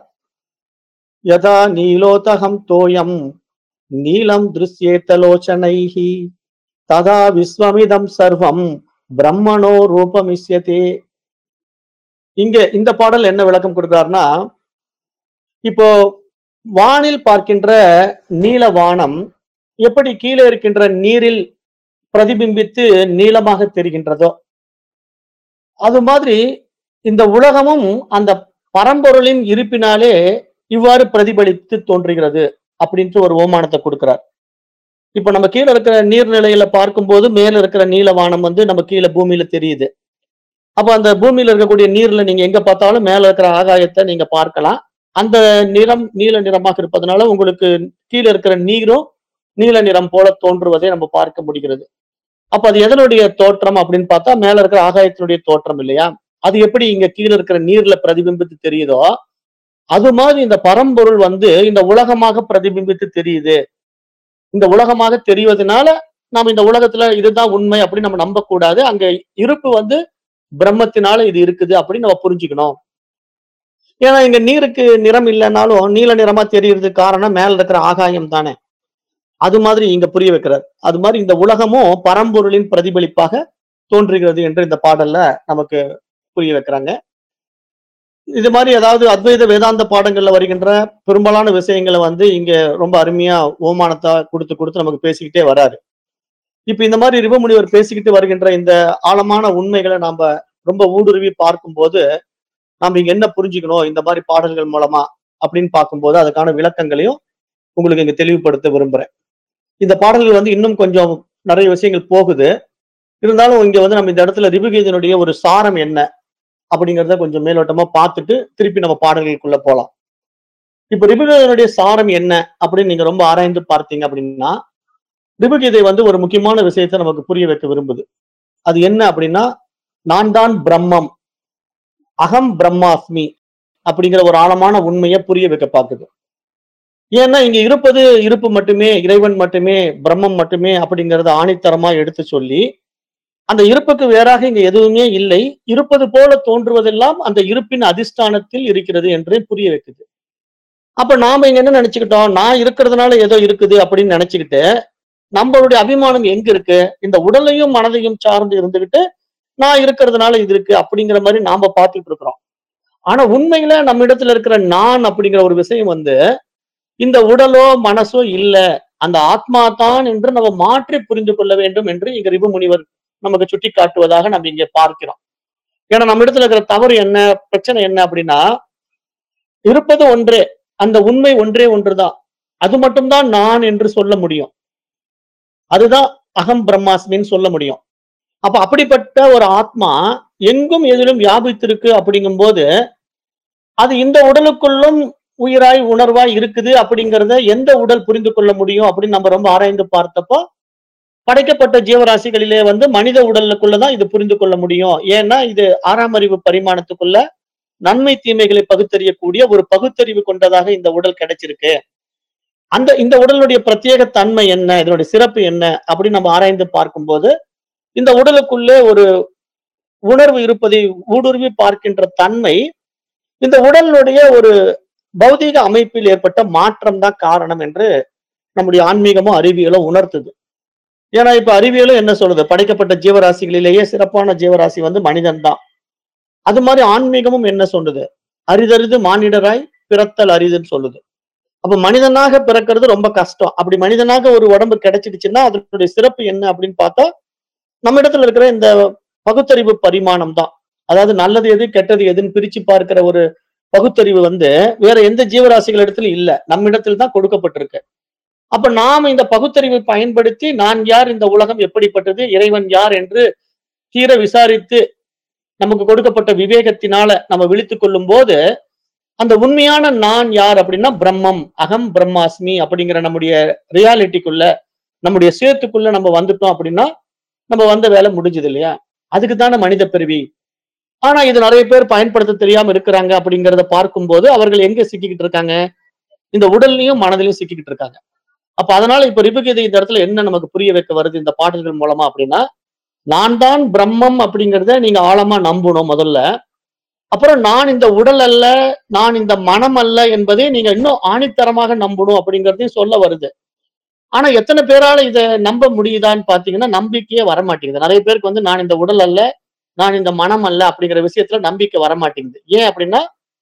யதா நீலோதகம் தோயம் நீலம் திருஷ்யேதலோச்சனைஹி ததா விஸ்வமிதம் சர்வம் பிரம்மணோ ரூபமிஸ்யதே. இங்க இந்த பாடல் என்ன விளக்கம் கொடுக்கிறார்னா, இப்போ வானில் பார்க்கின்ற நீல வானம் எப்படி கீழே இருக்கின்ற நீரில் பிரதிபிம்பித்து நீளமாக தெரிகின்றதோ, அது மாதிரி இந்த உலகமும் அந்த பரம்பொருளின் இருப்பினாலே இவ்வாறு பிரதிபலித்து தோன்றுகிறது அப்படின்ட்டு ஒரு ஓமானத்தை கொடுக்கிறார். இப்ப நம்ம கீழே இருக்கிற நீர்நிலையில பார்க்கும்போது மேல இருக்கிற நீலவானம் வந்து நம்ம கீழே பூமியில தெரியுது. அப்ப அந்த பூமியில இருக்கக்கூடிய நீர்ல நீங்க எங்க பார்த்தாலும் மேல இருக்கிற ஆகாயத்தை நீங்க பார்க்கலாம். அந்த நிறம் நீல நிறமாக இருப்பதனால உங்களுக்கு கீழே இருக்கிற நீரும் நீல நிறம் போல தோன்றுவதை நம்ம பார்க்க முடிகிறது. அப்ப அது எதனுடைய தோற்றம் அப்படின்னு பார்த்தா மேல இருக்கிற ஆகாயத்தினுடைய தோற்றம் இல்லையா? அது எப்படி இங்க கீழே இருக்கிற நீர்ல பிரதிபிம்பித்து தெரியுதோ, அது மாதிரி இந்த பரம்பொருள் வந்து இந்த உலகமாக பிரதிபிம்பித்து தெரியுது. இந்த உலகமாக தெரிவதனால நாம் இந்த உலகத்துல இதுதான் உண்மை அப்படின்னு நம்ம நம்ப கூடாது. அங்க இருப்பு வந்து பிரம்மத்தினால இது இருக்குது அப்படின்னு நம்ம புரிஞ்சுக்கணும். ஏன்னா இங்க நீருக்கு நிறம் இல்லைன்னாலும் நீல நிறமா தெரியறதுக்கு காரணம் மேல இருக்கிற ஆகாயம் தானே. அது மாதிரி இங்க புரிய வைக்கிறார். அது மாதிரி இந்த உலகமும் பரம்பொருளின் பிரதிபலிப்பாக தோன்றுகிறது என்று இந்த பாடல்ல நமக்கு புரிய வைக்கிறாங்க. இது மாதிரி ஏதாவது அத்வைத வேதாந்த பாடங்கள்ல வருகின்ற பெரும்பாலான விஷயங்களை வந்து இங்க ரொம்ப அருமையா ஓமானத்தா கொடுத்து கொடுத்து நமக்கு பேசிக்கிட்டே வராரு. இப்ப இந்த மாதிரி ரிபமுனிவர் பேசிக்கிட்டு வருகின்ற இந்த ஆழமான உண்மைகளை நாம ரொம்ப ஊடுருவி பார்க்கும்போது நாம இங்க என்ன புரிஞ்சுக்கணும் இந்த மாதிரி பாடல்கள் மூலமா அப்படின்னு பார்க்கும்போது அதுக்கான விளக்கங்களையும் உங்களுக்கு இங்க தெளிவுபடுத்த விரும்புறேன். இந்த பாடல்கள் வந்து இன்னும் கொஞ்சம் நிறைய விஷயங்கள் போகுது. இருந்தாலும் இங்க வந்து நம்ம இந்த இடத்துல ரிபுகீதனுடைய ஒரு சாரம் என்ன அப்படிங்கிறத கொஞ்சம் மேலோட்டமா பார்த்துட்டு திருப்பி நம்ம பாடல்களுக்குள்ள போலாம். இப்ப ரிபுகீதனுடைய சாரம் என்ன அப்படின்னு நீங்க ரொம்ப ஆராய்ந்து பார்த்தீங்க அப்படின்னா, ரிபுகீதை வந்து ஒரு முக்கியமான விஷயத்தை நமக்கு புரிய வைக்க விரும்புது. அது என்ன அப்படின்னா, நான் தான் பிரம்மம், அகம் பிரம்மாஸ்மி அப்படிங்கிற ஒரு ஆழமான உண்மையை புரிய வைக்க பார்க்குது. ஏன்னா இங்க இருப்பது இருப்பு மட்டுமே, இறைவன் மட்டுமே, பிரம்மம் மட்டுமே அப்படிங்கறத ஆணித்தரமா எடுத்து சொல்லி, அந்த இருப்புக்கு வேறாக இங்க எதுவுமே இல்லை, இருப்பது போல தோன்றுவதெல்லாம் அந்த இருப்பின் அதிஷ்டானத்தில் இருக்கிறது என்று புரிய வைக்குது. அப்ப நாம இங்க என்ன நினைச்சுக்கிட்டோம், நான் இருக்கிறதுனால ஏதோ இருக்குது அப்படின்னு நினைச்சுக்கிட்டு நம்மளுடைய அபிமானம் எங்க இருக்கு? இந்த உடலையும் மனதையும் சார்ந்து இருந்துகிட்டு நான் இருக்கிறதுனால இது இருக்கு அப்படிங்கிற மாதிரி நாம பார்த்துட்டு இருக்கிறோம். ஆனா உண்மையில நம்ம இடத்துல இருக்கிற நான் அப்படிங்கிற ஒரு விஷயம் வந்து இந்த உடலோ மனசோ இல்ல, அந்த ஆத்மா தான் என்று நம்ம மாற்றி புரிந்து கொள்ள வேண்டும் என்று இங்க ரிபு முனிவர் நமக்கு சுட்டி காட்டுவதாக நம்ம இங்க பார்க்கிறோம். ஏன்னா நம்ம இடத்துல இருக்கிற தவறு என்ன, பிரச்சனை என்ன அப்படின்னா, இருப்பது ஒன்றே, அந்த உண்மை ஒன்றே ஒன்றுதான். அது மட்டும்தான் நான் என்று சொல்ல முடியும். அதுதான் அகம் பிரம்மாஸ்மின்னு சொல்ல முடியும். அப்ப அப்படிப்பட்ட ஒரு ஆத்மா எங்கும் எதிலும் வியாபித்திருக்கு அப்படிங்கும்போது அது இந்த உடலுக்குள்ளும் உயிராய் உணர்வாய் இருக்குது அப்படிங்கறத எந்த உடல் புரிந்து கொள்ள முடியும் அப்படின்னு நம்ம ரொம்ப ஆராய்ந்து பார்த்தப்போ படைக்கப்பட்ட ஜீவராசிகளிலே வந்து மனித உடலுக்குள்ளதான் இது புரிந்து கொள்ள முடியும். ஏன்னா இது ஆறாம் அறிவு பரிமாணத்துக்குள்ள நன்மை தீமைகளை பகுத்தறியக்கூடிய ஒரு பகுத்தறிவு கொண்டதாக இந்த உடல் கிடைச்சிருக்கு. அந்த இந்த உடலுடைய பிரத்யேக தன்மை என்ன, இதனுடைய சிறப்பு என்ன அப்படின்னு நம்ம ஆராய்ந்து பார்க்கும்போது இந்த உடலுக்குள்ளே ஒரு உணர்வு இருப்பதை ஊடுருவி பார்க்கின்ற தன்மை இந்த உடலுடைய ஒரு பௌதீக அமைப்பில் ஏற்பட்ட மாற்றம் தான் காரணம் என்று நம்முடைய ஆன்மீகமும் அறிவியலும் உணர்த்துது. ஏன்னா இப்ப அறிவியலும் என்ன சொல்லுது, படைக்கப்பட்ட ஜீவராசிகளிலேயே சிறப்பான ஜீவராசி வந்து மனிதன் தான். அது மாதிரி ஆன்மீகமும் என்ன சொல்லுது, அரிதறிது மானிடராய் பிறத்தல் அரிதுன்னு சொல்லுது. அப்ப மனிதனாக பிறக்கிறது ரொம்ப கஷ்டம். அப்படி மனிதனாக ஒரு உடம்பு கிடைச்சிடுச்சுன்னா அதனுடைய சிறப்பு என்ன அப்படின்னு பார்த்தா நம்ம இடத்துல இருக்கிற இந்த பகுத்தறிவு பரிமாணம் தான். அதாவது நல்லது எது கெட்டது எதுன்னு பிரிச்சு பார்க்கிற ஒரு பகுத்தறிவு வந்து வேற எந்த ஜீவராசிகள் இடத்துல இல்ல, நம்ம இடத்துல தான் கொடுக்கப்பட்டிருக்கு. அப்ப நாம் இந்த பகுத்தறிவை பயன்படுத்தி நான் யார், இந்த உலகம் எப்படிப்பட்டது, இறைவன் யார் என்று தீர விசாரித்து நமக்கு கொடுக்கப்பட்ட விவேகத்தினால நம்ம விழித்துக் கொள்ளும் போது அந்த உண்மையான நான் யார் அப்படின்னா பிரம்மம், அகம் பிரம்மாஸ்மி அப்படிங்கிற நம்முடைய ரியாலிட்டிக்குள்ள நம்முடைய சேத்துக்குள்ள நம்ம வந்துட்டோம் அப்படின்னா நம்ம வந்த வேலை முடிஞ்சது இல்லையா? அதுக்கு தானே மனித பிறவி. ஆனா இது நிறைய பேர் பயன்படுத்த தெரியாம இருக்கிறாங்க அப்படிங்கறத பார்க்கும்போது அவர்கள் எங்க சிக்கிக்கிட்டு இருக்காங்க, இந்த உடல்லையும் மனதிலையும் சிக்கிக்கிட்டு இருக்காங்க. அப்ப அதனால இப்ப ரிபுகீதை இந்த இடத்துல என்ன நமக்கு புரிய வைக்க வருது இந்த பாடல்கள் மூலமா அப்படின்னா, நான் தான் பிரம்மம் அப்படிங்கறத நீங்க ஆழமா நம்பணும் முதல்ல. அப்புறம் நான் இந்த உடல் அல்ல, நான் இந்த மனம் அல்ல என்பதை நீங்க இன்னும் ஆணித்தரமாக நம்பணும் அப்படிங்கறதையும் சொல்ல வருது. ஆனா எத்தனை பேரால இத நம்ப முடியுதான்னு பாத்தீங்கன்னா நம்பிக்கையே வரமாட்டேங்குது. நிறைய பேருக்கு வந்து நான் இந்த உடல் அல்ல, நான் இந்த மனம் அல்ல அப்படிங்கிற விஷயத்துல நம்பிக்கை வரமாட்டேங்குது. ஏன் அப்படின்னா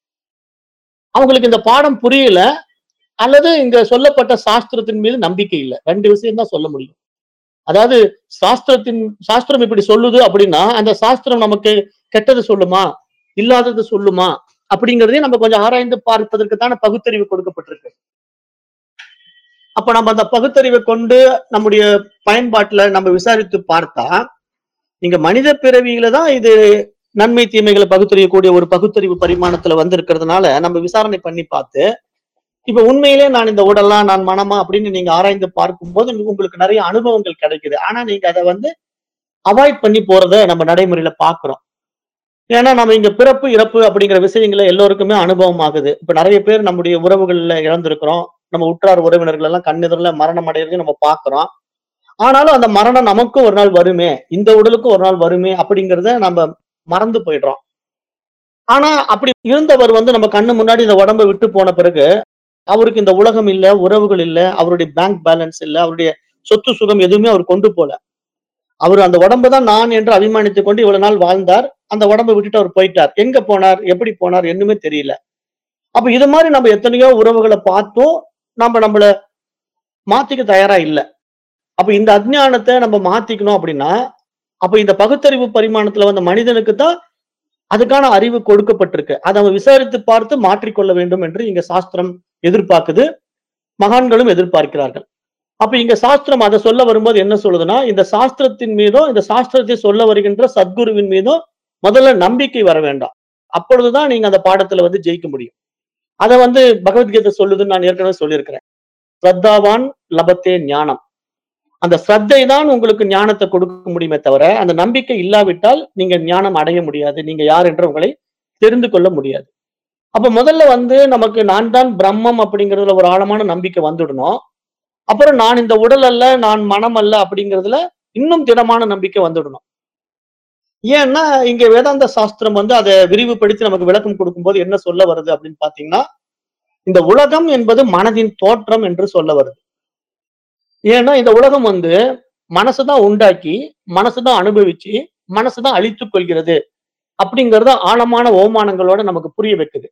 அவங்களுக்கு இந்த பாடம் புரியல, அல்லது இங்க சொல்லப்பட்ட சாஸ்திரத்தின் மீது நம்பிக்கை இல்ல. ரெண்டு விஷயம் தான் சொல்ல முடியும். அதாவது சாஸ்திரத்தின் சாஸ்திரம் இப்படி சொல்லுது அப்படின்னா அந்த சாஸ்திரம் நமக்கு கெட்டது சொல்லுமா, இல்லாதது சொல்லுமா அப்படிங்கறதையும் நம்ம கொஞ்சம் ஆராய்ந்து பார்ப்பதற்கு தானே பகுத்தறிவு கொடுக்கப்பட்டிருக்கு. அப்ப நம்ம அந்த பகுத்தறிவை கொண்டு நம்முடைய பயன்பாட்டுல நம்ம விசாரித்து பார்த்தா நீங்க மனித பிறவியில தான் இது நன்மை தீமைகளை பகுத்தறியக்கூடிய ஒரு பகுத்தறிவு பரிமாணத்துல வந்து இருக்கிறதுனால நம்ம விசாரணை பண்ணி பார்த்து இப்ப உண்மையிலே நான் இந்த உடலா நான் மனமா அப்படின்னு நீங்க ஆராய்ந்து பார்க்கும்போது உங்களுக்கு நிறைய அனுபவங்கள் கிடைக்குது. ஆனா நீங்க அதை வந்து அவாய்ட் பண்ணி போறத நம்ம நடைமுறையில பாக்குறோம். ஏன்னா நம்ம இங்க பிறப்பு இறப்பு அப்படிங்கிற விஷயங்களை எல்லோருக்குமே அனுபவம் ஆகுது. இப்ப நிறைய பேர் நம்முடைய உறவுகள்ல இழந்திருக்கிறோம். நம்ம உற்றார் உறவினர்கள் எல்லாம் கண்ணெதிரில மரணம் அடைகிறதையும் நம்ம பாக்குறோம். ஆனாலும் அந்த மரணம் நமக்கும் ஒரு நாள் வருமே, இந்த உடலுக்கும் ஒரு நாள் வருமே அப்படிங்கிறத நம்ம மறந்து போயிடுறோம். ஆனா அப்படி இருந்தவர் வந்து நம்ம கண்ணு முன்னாடி இந்த உடம்பை விட்டு போன பிறகு அவருக்கு இந்த உலகம் இல்ல, உறவுகள் இல்ல, அவருடைய பேங்க் பேலன்ஸ் இல்ல, அவருடைய சொத்து சுகம் எதுவுமே அவர் கொண்டு போல. அவர் அந்த உடம்பு தான் நான் என்று அபிமானித்துக் கொண்டு இவ்வளவு நாள் வாழ்ந்தார். அந்த உடம்பை விட்டுட்டு அவர் போயிட்டார். எங்க போனார், எப்படி போனார் என்னுமே தெரியல. அப்ப இது மாதிரி நம்ம எத்தனையோ உறவுகளை பார்த்தோம், நம்ம நம்மள மாத்திக்க தயாரா இல்ல. அப்ப இந்த அஜ்ஞானத்தை நம்ம மாத்திக்கணும் அப்படின்னா அப்ப இந்த பகுத்தறிவு பரிமாணத்துல வந்த மனிதனுக்கு தான் அதுக்கான அறிவு கொடுக்கப்பட்டிருக்கு. அதை அவன் விசாரித்து பார்த்து மாற்றிக்கொள்ள வேண்டும் என்று இங்க சாஸ்திரம் எதிர்பார்க்குது, மகான்களும் எதிர்பார்க்கிறார்கள். அப்ப இங்க சாஸ்திரம் அதை சொல்ல வரும்போது என்ன சொல்லுதுன்னா இந்த சாஸ்திரத்தின் மீதும் இந்த சாஸ்திரத்தை சொல்ல வருகின்ற சத்குருவின் மீதும் முதல்ல நம்பிக்கை வர வேண்டாம். அப்பொழுதுதான் நீங்க அந்த பாடத்துல வந்து ஜெயிக்க முடியும். அதை வந்து பகவத்கீதை சொல்லுதுன்னு நான் ஏற்கனவே சொல்லியிருக்கிறேன். ஸ்ரத்தாவான் லபத்தே ஞானம். அந்த ஸ்ரத்தை தான் உங்களுக்கு ஞானத்தை கொடுக்க முடியுமே தவிர அந்த நம்பிக்கை இல்லாவிட்டால் நீங்க ஞானம் அடைய முடியாது. நீங்க யார் என்று உங்களை தெரிந்து கொள்ள முடியாது. அப்ப முதல்ல வந்து நமக்கு நான் தான் பிரம்மம் அப்படிங்கிறதுல ஒரு ஆழமான நம்பிக்கை வந்துடணும். அப்புறம் நான் இந்த உடல் அல்ல, நான் மனம் அல்ல அப்படிங்கிறதுல இன்னும் திடமான நம்பிக்கை வந்துடணும். ஏன்னா இங்க வேதாந்த சாஸ்திரம் வந்து அதை விரிவுபடுத்தி நமக்கு விளக்கம் கொடுக்கும்போது என்ன சொல்ல வருது அப்படின்னு பாத்தீங்கன்னா இந்த உலகம் என்பது மனதின் தோற்றம் என்று சொல்ல வருது. ஏன்னா இந்த உலகம் வந்து மனசுதான் உண்டாக்கி, மனசுதான் அனுபவிச்சு, மனசுதான் அழித்துக் கொள்கிறது. அப்படிங்கிறத ஆழமான ஓமானங்களோட நமக்கு புரிய வைக்குது.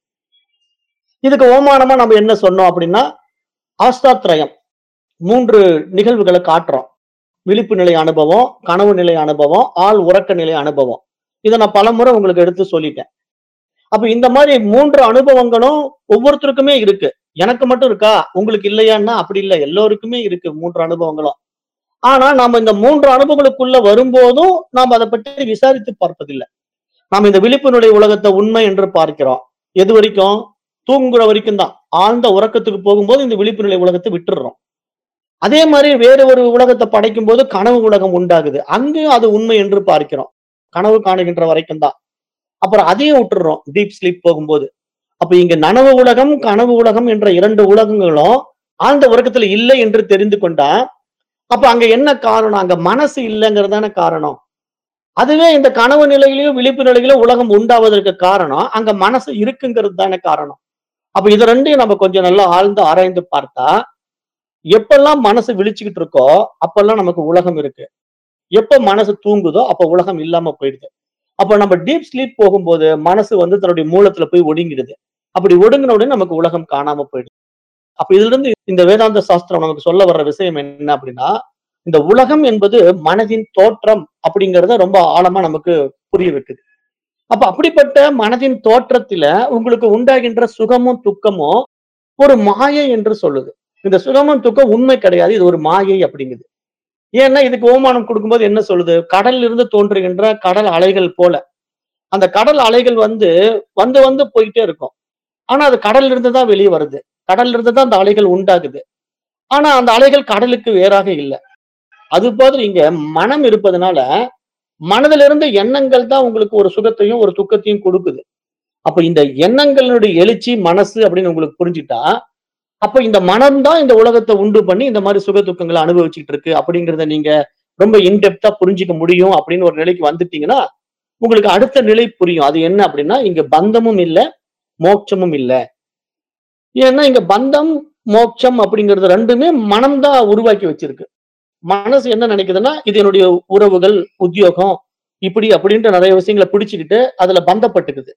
இதுக்கு ஓமானமா நம்ம என்ன சொன்னோம் அப்படின்னா, அவஸ்தாத்ரயம் மூன்று நிகழ்வுகள காட்டுறோம். விழிப்பு நிலை அனுபவம், கனவு நிலை அனுபவம், ஆழ் உறக்க நிலை அனுபவம். இத நான் பலமுறை உங்களுக்கு எடுத்து சொல்லிட்டேன். அப்ப இந்த மாரி மூன்று அனுபவங்களும் ஒவ்வொருத்தருக்குமே இருக்கு. எனக்கு மட்டும் இருக்கா? உங்களுக்கு இல்லையான்னா அப்படி இல்ல. எல்லோருக்குமே இருக்கு மூன்று அனுபவங்களும். ஆனா நாம இந்த மூன்று அனுபவங்களுக்குள்ள வரும்போதும், நாம அத பற்றி விசாரித்து பார்ப்பதில்ல. நாம இந்த விழிப்பு நிலை உலகத்த உண்மை என்று பார்க்கிறோம். எதுவரைக்கும்? தூங்குற வரைக்கும் தான். ஆழ்ந்த உறக்கத்துக்கு போகும்போது இந்த விழிப்பு நிலை உலகத்த விட்டுர்றோம். அதே மாரி வேற ஒரு உலகத்த படைக்கும்போது கனவு உலகம் உண்டாகுது. அங்கேயும் அது உண்மை என்று பார்க்கிறோம். கனவு காணுகின்ற வரைக்கும் தான். அப்புறம் அதையும் விட்டுர்றோம். டீப் ஸ்லீப் போகும்போது. அப்ப இங்க நனவு உலகம், கனவு உலகம் என்ற இரண்டு உலகங்களும் ஆழ்ந்த உறக்கத்துல இல்லை என்று தெரிந்து கொண்டா, அப்ப அங்க என்ன காரணம்? அங்க மனசு இல்லங்கிறது தானே காரணம். அதுவே இந்த கனவு நிலையிலயும், விழிப்பு நிலையிலும் உலகம் உண்டாவதற்கு காரணம், அங்க மனசு இருக்குங்கிறது தானே காரணம். அப்ப இது ரெண்டையும் நம்ம கொஞ்சம் நல்லா ஆழ்ந்து ஆராய்ந்து பார்த்தா, எப்பல்லாம் மனசு விழிச்சுக்கிட்டு இருக்கோ, அப்பல்லாம் நமக்கு உலகம் இருக்கு. எப்ப மனசு தூங்குதோ, அப்ப உலகம் இல்லாம போயிடுது. அப்ப நம்ம டீப் ஸ்லீப் போகும்போது, மனசு வந்து தன்னுடைய மூலத்துல போய் ஒடுங்கிடுது. அப்படி ஒடுங்கின உடனே நமக்கு உலகம் காணாம போயிடுது. அப்ப இதிலிருந்து இந்த வேதாந்த சாஸ்திரம் நமக்கு சொல்ல வர்ற விஷயம் என்ன அப்படின்னா, இந்த உலகம் என்பது மனதின் தோற்றம் அப்படிங்கிறத ரொம்ப ஆழமா நமக்கு புரிய வைக்குது. அப்ப அப்படிப்பட்ட மனதின் தோற்றத்தில உங்களுக்கு உண்டாகின்ற சுகமும், துக்கமும் ஒரு மாயை என்று சொல்லுது. இந்த சுகமும், துக்கம் உண்மை கிடையாது. இது ஒரு மாயை அப்படிங்குது. ஏன்னா இதுக்கு ஓமானம் குடுக்கும்போது என்ன சொல்லுது? கடலில் இருந்து தோன்றுகின்ற கடல் அலைகள் போல. அந்த கடல் அலைகள் வந்து, வந்து வந்து போயிட்டே இருக்கும். ஆனா அது கடல்ல இருந்து தான் வெளிய வருது. கடல்ல இருந்து தான் அந்த அலைகள் உண்டாகுது. ஆனா அந்த அலைகள் கடலுக்கு வேறாக இல்ல. அதுபோல இங்க மனம் இருப்பதனால, மனதிலிருந்து எண்ணங்கள் தான் உங்களுக்கு ஒரு சுகத்தையும், ஒரு துக்கத்தையும் குடுக்குது. அப்ப இந்த எண்ணங்களுடைய எழுச்சி, மனசு அப்படின்னு உங்களுக்கு புரிஞ்சுட்டா, அப்ப இந்த மனம் தான் இந்த உலகத்த உண்டு பண்ணி, இந்த மாரி சுக துக்கங்கள அனுபவிச்சுட்டு இருக்கு அப்படிங்கிறத நீங்க ரொம்ப இன் டெப்த்தா புரிஞ்சுக்க முடியும் அப்படின்னு ஒரு நிலைக்கு வந்துட்டீங்கன்னா, உங்களுக்கு அடுத்த நிலை புரியும். அது என்ன அப்படின்னா, இங்க பந்தமும் இல்ல, மோட்சமும் இல்ல. ஏன்னா இங்க பந்தம், மோட்சம் அப்படிங்கிறது ரெண்டுமே மனம் தான் உருவாக்கி வச்சிருக்கு. மனசு என்ன நினைக்குதுன்னா, இது என்னுடைய உறவுகள், உத்தியோகம் இப்படி அப்படின்ட்டு நெறைய விஷயங்கள பிடிச்சுக்கிட்டு, அதுல பந்தப்பட்டுக்குது.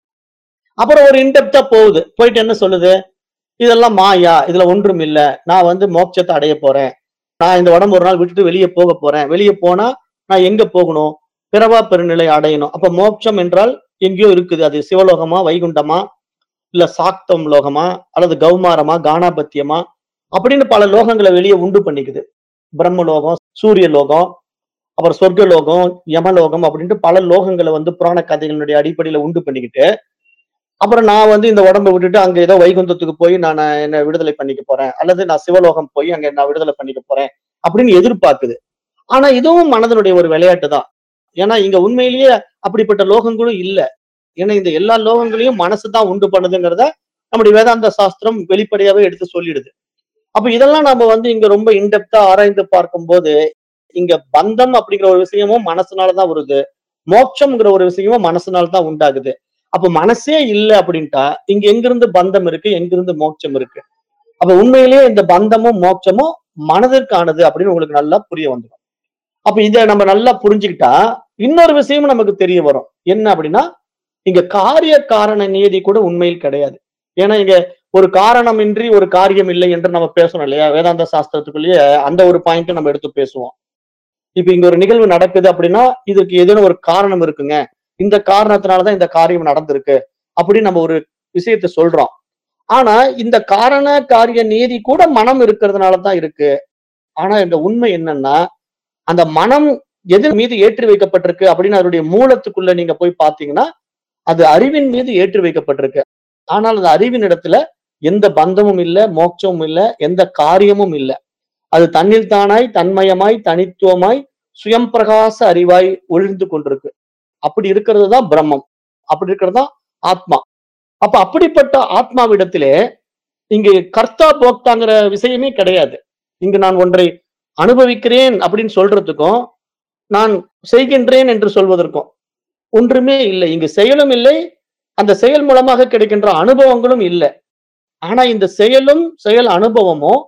அப்புறம் ஒரு இன் டெப்த்தா போகுது. போயிட்டு என்ன சொல்லுது? இதெல்லாம் மாயா. இதுல ஒன்றும் இல்ல. நான் வந்து மோட்சத்த அடையப் போறேன். நான் இந்த உடம்பு ஒரு நாள் விட்டுட்டு வெளிய போகப் போறேன். வெளிய போனா நான் எங்க போகணும்? பிறவா பெருநிலை அடையணும். அப்ப மோட்சம் என்றால் எங்கேயோ இருக்குது. அது சிவலோகமா? வைகுண்டமா? இல்ல சாக்தம் லோகமா? அல்லது கௌமாரமா? கானாபத்தியமா? அப்படின்னு பல லோகங்கள வெளிய உண்டு பண்ணிக்குது. பிரம்மலோகம், சூரிய லோகம், அப்புறம் சொர்க்க லோகம், யமலோகம் அப்படின்ட்டு பல லோகங்கள வந்து புராண கதைகளினுடைய அடிப்படையில உண்டு பண்ணிக்கிட்டு, அப்புறம் நான் வந்து இந்த உடம்ப விட்டுட்டு அங்க ஏதோ வைகுந்தத்துக்கு போய் நான் என்ன விடுதலை பண்ணிக்க போறேன். அல்லது நான் சிவலோகம் போய் அங்க நான் விடுதலை பண்ணிக்க போறேன் அப்படின்னு எதிர்பார்க்குது. ஆனா இதுவும் மனதனுடைய ஒரு விளையாட்டு தான். ஏன்னா இங்க உண்மையிலேயே அப்படிப்பட்ட லோகங்களும் இல்ல. ஏன்னா இந்த எல்லா லோகங்களையும் மனசு தான் உண்டு பண்ணுதுங்கிறத நம்முடைய வேதாந்த சாஸ்திரம் வெளிப்படையாவே எடுத்து சொல்லிடுது. அப்ப இதெல்லாம் நாம வந்து இங்க ரொம்ப இன் டெப்த்தா ஆராய்ந்து பார்க்கும்போது, இங்க பந்தம் அப்படிங்கிற ஒரு விஷயமும் மனசுனால தான் வருது. மோட்சம்ங்கிற ஒரு விஷயமும் மனசுனால தான் உண்டாகுது. அப்ப மனசே இல்ல அப்படின்ட்டா, இங்க எங்கிருந்து பந்தம் இருக்கு? எங்கிருந்து மோட்சம் இருக்கு? அப்ப உண்மையிலேயே இந்த பந்தமும், மோட்சமும் மனதிற்கானது அப்படின்னு உங்களுக்கு நல்லா புரிய வந்துரும். அப்ப இத நம்ம நல்லா புரிஞ்சுக்கிட்டா, இன்னொரு விஷயமும் நமக்கு தெரிய வரும். என்ன அப்படின்னா, இங்க காரிய காரண நியதி கூட உண்மையில் கிடையாது. ஏன்னா இங்க ஒரு காரணமின்றி ஒரு காரியம் இல்லை என்று நம்ம பேசணும் இல்லையா? வேதாந்த சாஸ்திரத்துக்குள்ளேயே அந்த ஒரு பாயிண்ட்ட நம்ம எடுத்து பேசுவோம். இப்ப இங்க ஒரு நிகழ்வு நடக்குது அப்படின்னா, இதுக்கு ஏதேனும் ஒரு காரணம் இருக்குங்க. இந்த காரணத்தினால தான் இந்த காரியம் நடந்திருக்கு. அப்படின்னு நம்ம ஒரு விஷயத்த சொல்றோம். ஆனா இந்த காரண, காரிய நீதி கூட மனம் இருக்கிறதுனால தான் இருக்கு. ஆனா இந்த உண்மை என்னன்னா, அந்த மனம் எதன் மீது ஏற்றி வைக்கப்பட்டிருக்கு அப்படின்னு அதனுடைய மூலத்துக்குள்ள நீங்க போய் பார்த்தீங்கன்னா, அது அறிவின் மீது ஏற்றி வைக்கப்பட்டிருக்கு. ஆனால் அந்த அறிவின் இடத்துல எந்த பந்தமும் இல்ல, மோட்சமும் இல்ல, எந்த காரியமும் இல்ல. அது தன்னில் தானாய், தன்மயமாய், தனித்துவமாய், சுயம் பிரகாச அறிவாய் ஒளிர்ந்து கொண்டிருக்கு. அப்படி இருக்கிறது தான் பிரம்மம். அப்படி இருக்கிறது தான் ஆத்மா. அப்ப அப்படிப்பட்ட ஆத்மாவிடத்திலே இங்கு கர்த்தா, போக்தாங்கிற விஷயமே கிடையாது. இங்கு நான் ஒன்றை அனுபவிக்கிறேன் அப்படின்னு சொல்றதுக்கும், நான் செய்கின்றேன் என்று சொல்வதற்கும் ஒன்றுமே இல்லை. இங்கு செயலும் இல்லை. அந்த செயல் மூலமாக கிடைக்கின்ற அனுபவங்களும் இல்ல. ஆனா இந்த செயலும், செயல் அனுபவமும்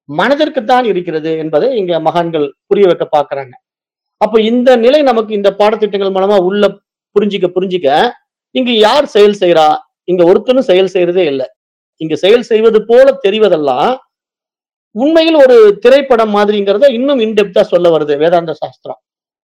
மனதிற்குத்தான் இருக்கிறது என்பதை இங்க மகான்கள் புரிய வைக்க பார்க்கிறாங்க. அப்ப இந்த நிலை நமக்கு இந்த பாடத்திட்டங்கள் மூலமா உள்ள புரிஞ்சுக்க புரிஞ்சுக்க இங்க யார் செயல் செய்றா? இங்க ஒருத்தனும் செயல் செய்யறதே இல்ல. இங்க செயல் செய்வது போல தெரிவதெல்லாம் உண்மையில் ஒரு திரைப்படம் மாதிரிங்கிறத இன்னும் இன்டெப்தா சொல்ல வருது வேதாந்த சாஸ்திரம்.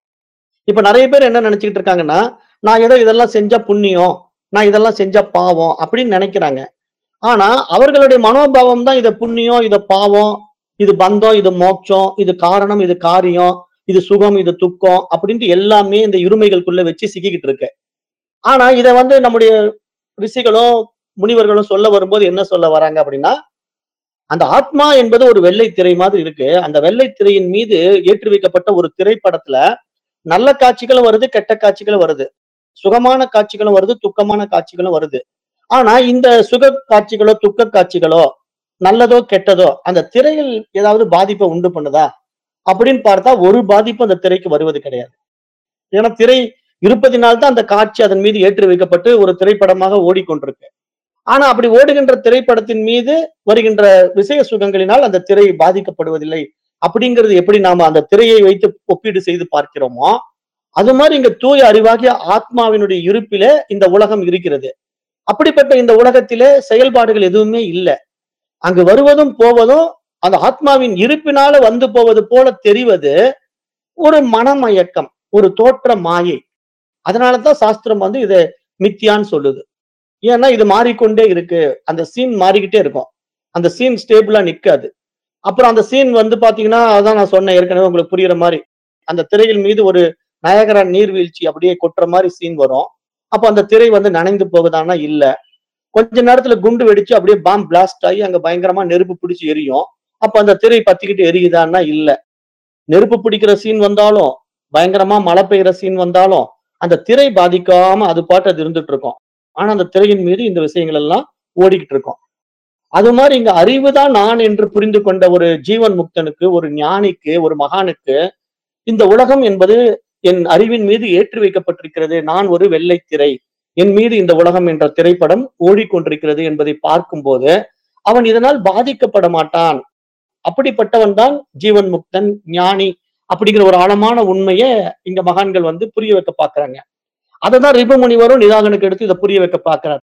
இப்ப நெறைய பேர் என்ன நெனச்சுக்கிட்டு இருக்காங்கன்னா, நான் ஏதோ இதெல்லாம் செஞ்சா புண்ணியம், நான் இதெல்லாம் செஞ்சா பாவம் அப்படின்னு நெனைக்கிறாங்க. ஆனா அவர்களுடைய மனோபாவம் தான் இத புண்ணியம், இத பாவம், இது பந்தம், இது மோட்சம், இது காரணம், இது காரியம், இது சுகம், இது துக்கம் அப்படின்ட்டு எல்லாமே இந்த இருமைகளுக்குள்ள வச்சு சிக்கிக்கிட்டு இருக்கு. ஆனா இத வந்து நம்முடைய ரிஷிகளும், முனிவர்களும் சொல்ல வரும்போது என்ன சொல்ல வராங்க அப்படின்னா, அந்த ஆத்மா என்பது ஒரு வெள்ளை திரை மாதிரி இருக்கு. அந்த வெள்ளை திரையின் மீது ஏற்றி வைக்கப்பட்ட ஒரு திரைப்படத்துல நல்ல காட்சிகளும் வருது, கெட்ட காட்சிகளும் வருது. சுகமான காட்சிகளும் வருது, துக்கமான காட்சிகளும் வருது. ஆனா இந்த சுக காட்சிகளோ, துக்க காட்சிகளோ, நல்லதோ, கெட்டதோ அந்த திரையில் ஏதாவது பாதிப்ப உண்டு பண்ணுதா? அப்படின்னு பார்த்தா ஒரு பாதிப்பும் அந்த திரைக்கு வருவது கிடையாது. ஏன்னா திரை இருப்பதினால் தான் அந்த காட்சி அதன் மீது ஏற்றி வைக்கப்பட்டு ஒரு திரைப்படமாக ஓடிக்கொண்டிருக்கு. ஆனா அப்படி ஓடுகின்ற திரைப்படத்தின் மீது வருகின்ற விஷய சுகங்களினால் அந்த திரை பாதிக்கப்படுவதில்லை. அப்படிங்கிறது எப்படி நாம அந்த திரையை வைத்து ஒப்பீடு செய்து பார்க்கிறோமோ, அது மாரி இங்க தூய அறிவாகிய ஆத்மாவினுடைய இருப்பிலே இந்த உலகம் இருக்கிறது. அப்படிப்பட்ட இந்த உலகத்திலே செயல்பாடுகள் எதுவுமே இல்ல. அங்கு வருவதும் போவதும் அந்த ஆத்மாவின் இருப்பினால வந்து போவது போல தெரிவது ஒரு மனமயக்கம், ஒரு தோற்ற மாயை. அதனால தான் சாஸ்திரம் வந்து இத மித்யான்னு சொல்லுது. ஏன்னா இது மாறிக்கொண்டே இருக்கு. அந்த சீன் மாறிக்கிட்டே இருக்கும். அந்த சீன் ஸ்டேபிளா நிக்காது. அப்புறம் அந்த சீன் வந்து பாத்தீங்கன்னா, அதான் நான் சொன்னேன் ஏற்கனவே உங்களுக்கு புரியிற மாரி. அந்த திரையின் மீது ஒரு நயகரா நீர்வீழ்ச்சி அப்படியே கொட்டுற மாரி சீன் வரும். அப்ப அந்த திரை வந்து நனைந்து போகுதான்னா இல்ல. கொஞ்ச நேரத்துல குண்டு வெடிச்சு அப்படியே பாம் பிளாஸ்ட் ஆகி அங்க பயங்கரமா நெருப்பு பிடிச்சு எரியும். அப்ப அந்த திரை பத்திக்கிட்டு எரியுதான்னா இல்ல. நெருப்பு பிடிக்கிற சீன் வந்தாலும், பயங்கரமா மழை பெய்யுற சீன் வந்தாலும், அந்த திரை பாதிக்காம அது பாட்டு அது இருந்துட்டு இருக்கும். ஆனா அந்த திரையின் மீது இந்த விஷயங்கள் எல்லாம் ஓடிக்கிட்டு இருக்கும். அது மாரி இங்க அறிவுதான் நான் என்று புரிந்து கொண்ட ஒரு ஜீவன் முக்தனுக்கு, ஒரு ஞானிக்கு, ஒரு மகானுக்கு இந்த உலகம் என்பது என் அறிவின் மீது ஏற்றி வைக்கப்பட்டிருக்கிறது. நான் ஒரு வெள்ளை திரை. என் மீது இந்த உலகம் என்ற திரைப்படம் ஓடிக்கொண்டிருக்கிறது என்பதை பார்க்கும்போது, அவன் இதனால் பாதிக்கப்பட மாட்டான். அப்படிப்பட்டவன் தான் ஜீவன் முக்தன், ஞானி அப்படிங்கிற ஒரு ஆழமான உண்மைய இங்க மகான்கள் வந்து புரிய வைக்க பார்க்கிறாங்க. அததான் ரிபு முனிவரும் நிதாகனுக்கு எடுத்து இத புரிய வைக்க பார்க்கிறார்.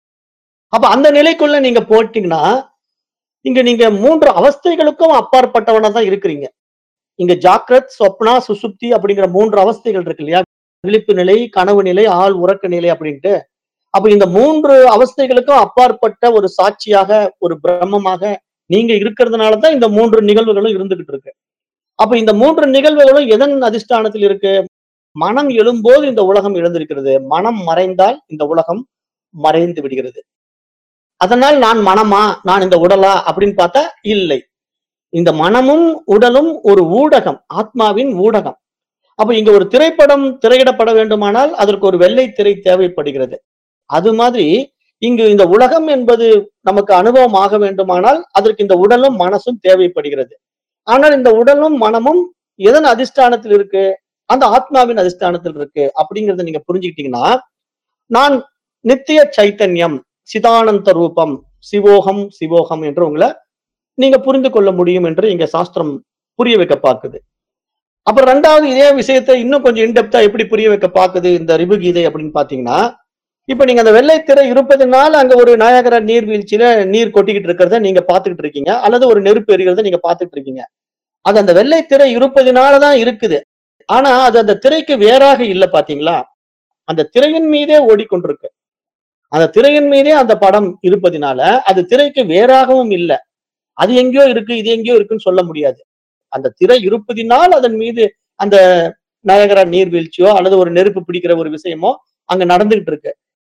அப்ப அந்த நிலைக்குள்ள நீங்க போட்டீங்கன்னா, இங்க நீங்க மூன்று அவஸ்தைகளுக்கும் அப்பாற்பட்டவனா தான் இருக்கிறீங்க. இங்க ஜாக்ரத், சொப்னா, சுசுப்தி அப்படிங்கிற மூன்று அவஸ்தைகள் இருக்கு இல்லையா? விழிப்பு நிலை, கனவு நிலை, ஆழ் உறக்க நிலை அப்படின்ட்டு. அப்ப இந்த மூன்று அவஸ்தைகளுக்கும் அப்பாற்பட்ட ஒரு சாட்சியாக, ஒரு பிரம்மமாக நீங்க இருக்கிறதுனால தான் இந்த மூன்று நிகழ்வுகளும் இருந்துகிட்டு இருக்கு. அப்ப இந்த மூன்று நிகழ்வுகளும் எதன் அதிஷ்டானத்தில் இருக்கு? மனம் எழும்போது இந்த உலகம் எழுந்திருக்கிறது. மனம் மறைந்தால் இந்த உலகம் மறைந்து விடுகிறது. அதனால் நான் மனமா? நான் இந்த உடலா? அப்படின்னு பார்த்தா இல்லை. இந்த மனமும், உடலும் ஒரு ஊடகம். ஆத்மாவின் ஊடகம். அப்ப இங்க ஒரு திரைப்படம் திரையிடப்பட வேண்டுமானால் அதற்கு ஒரு வெள்ளை திரை தேவைப்படுகிறது. அது மாதிரி இங்கு இந்த உலகம் என்பது நமக்கு அனுபவம் ஆக வேண்டுமானால் அதற்கு இந்த உடலும், மனசும் தேவைப்படுகிறது. ஆனால் இந்த உடலும், மனமும் எதன் அதிஷ்டானத்தில் இருக்கு? அந்த ஆத்மாவின் அதிஷ்டானத்தில் இருக்கு. அப்படிங்கிறத நீங்க புரிஞ்சுக்கிட்டீங்கன்னா, நான் நித்திய சைத்தன்யம், சிதானந்த ரூபம், சிவோகம், சிவோகம் என்று உங்கள நீங்க புரிந்து கொள்ள முடியும் என்று இங்க சாஸ்திரம் புரிய வைக்க பாக்குது. அப்புறம் இரண்டாவது இதே விஷயத்தை இன்னும் கொஞ்சம் இன்டெப்தா எப்படி புரிய வைக்க பாக்குது இந்த ரிபு கீதை அப்படின்னு பாத்தீங்கன்னா, இப்ப நீங்க அந்த வெள்ளை திரை இருப்பதனால அங்க ஒரு நயாகரா நீர்வீழ்ச்சியில நீர் கொட்டிக்கிட்டு இருக்கிறத நீங்க பாத்துக்கிட்டு இருக்கீங்க. அல்லது ஒரு நெருப்பு எரிகிறத நீங்க பாத்துட்டு இருக்கீங்க. அது அந்த வெள்ளை திரை இருப்பதினாலதான் இருக்குது. ஆனா அது அந்த திரைக்கு வேறாக இல்ல பாத்தீங்களா? அந்த திரையின் மீதே ஓடிக்கொண்டிருக்கு. அந்த திரையின் மீதே அந்த படம் இருப்பதினால அது திரைக்கு வேறாகவும் இல்ல. அது எங்கேயோ இருக்கு, இது எங்கேயோ இருக்குன்னு சொல்ல முடியாது. அந்த திரை இருப்பதினால் அதன் மீது அந்த நயகரா நீர்வீழ்ச்சியோ அல்லது ஒரு நெருப்பு பிடிக்கிற ஒரு விஷயமோ அங்க நடந்துகிட்டு இருக்கு.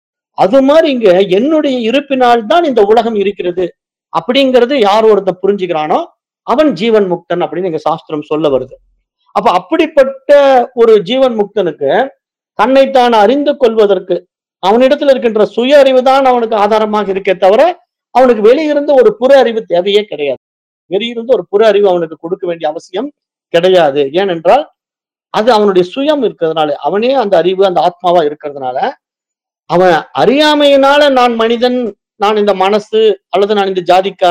அது மாதிரி இங்க என்னுடைய இருப்பினால் தான் இந்த உலகம் இருக்கிறது. அப்படிங்கிறது யார் ஒருத்தன் புரிஞ்சுக்கிறானோ அவன் ஜீவன் முக்தன் அப்படின்னு எங்க சாஸ்திரம் சொல்ல வருது. அப்ப அப்படிப்பட்ட ஒரு ஜீவன் முக்தனுக்கு தன்னைத்தான் அறிந்து கொள்வதற்கு அவனிடத்தில் இருக்கின்ற சுய அறிவு தான் அவனுக்கு ஆதாரமாக இருக்கே தவிர அவனுக்கு வெளியிருந்து ஒரு புற அறிவு தேவையே கிடையாது. வெளியிருந்து ஒரு புற அறிவு அவனுக்கு கொடுக்க வேண்டிய அவசியம் கிடையாது. ஏனென்றால் அது அவனுடைய சுயம் இருக்கிறதுனால, அவனே அந்த அறிவு அந்த ஆத்மாவா இருக்கிறதுனால, அவன் அறியாமையினால நான் மனிதன், நான் இந்த மனசு அல்லது நான் இந்த ஜாதிக்காரன்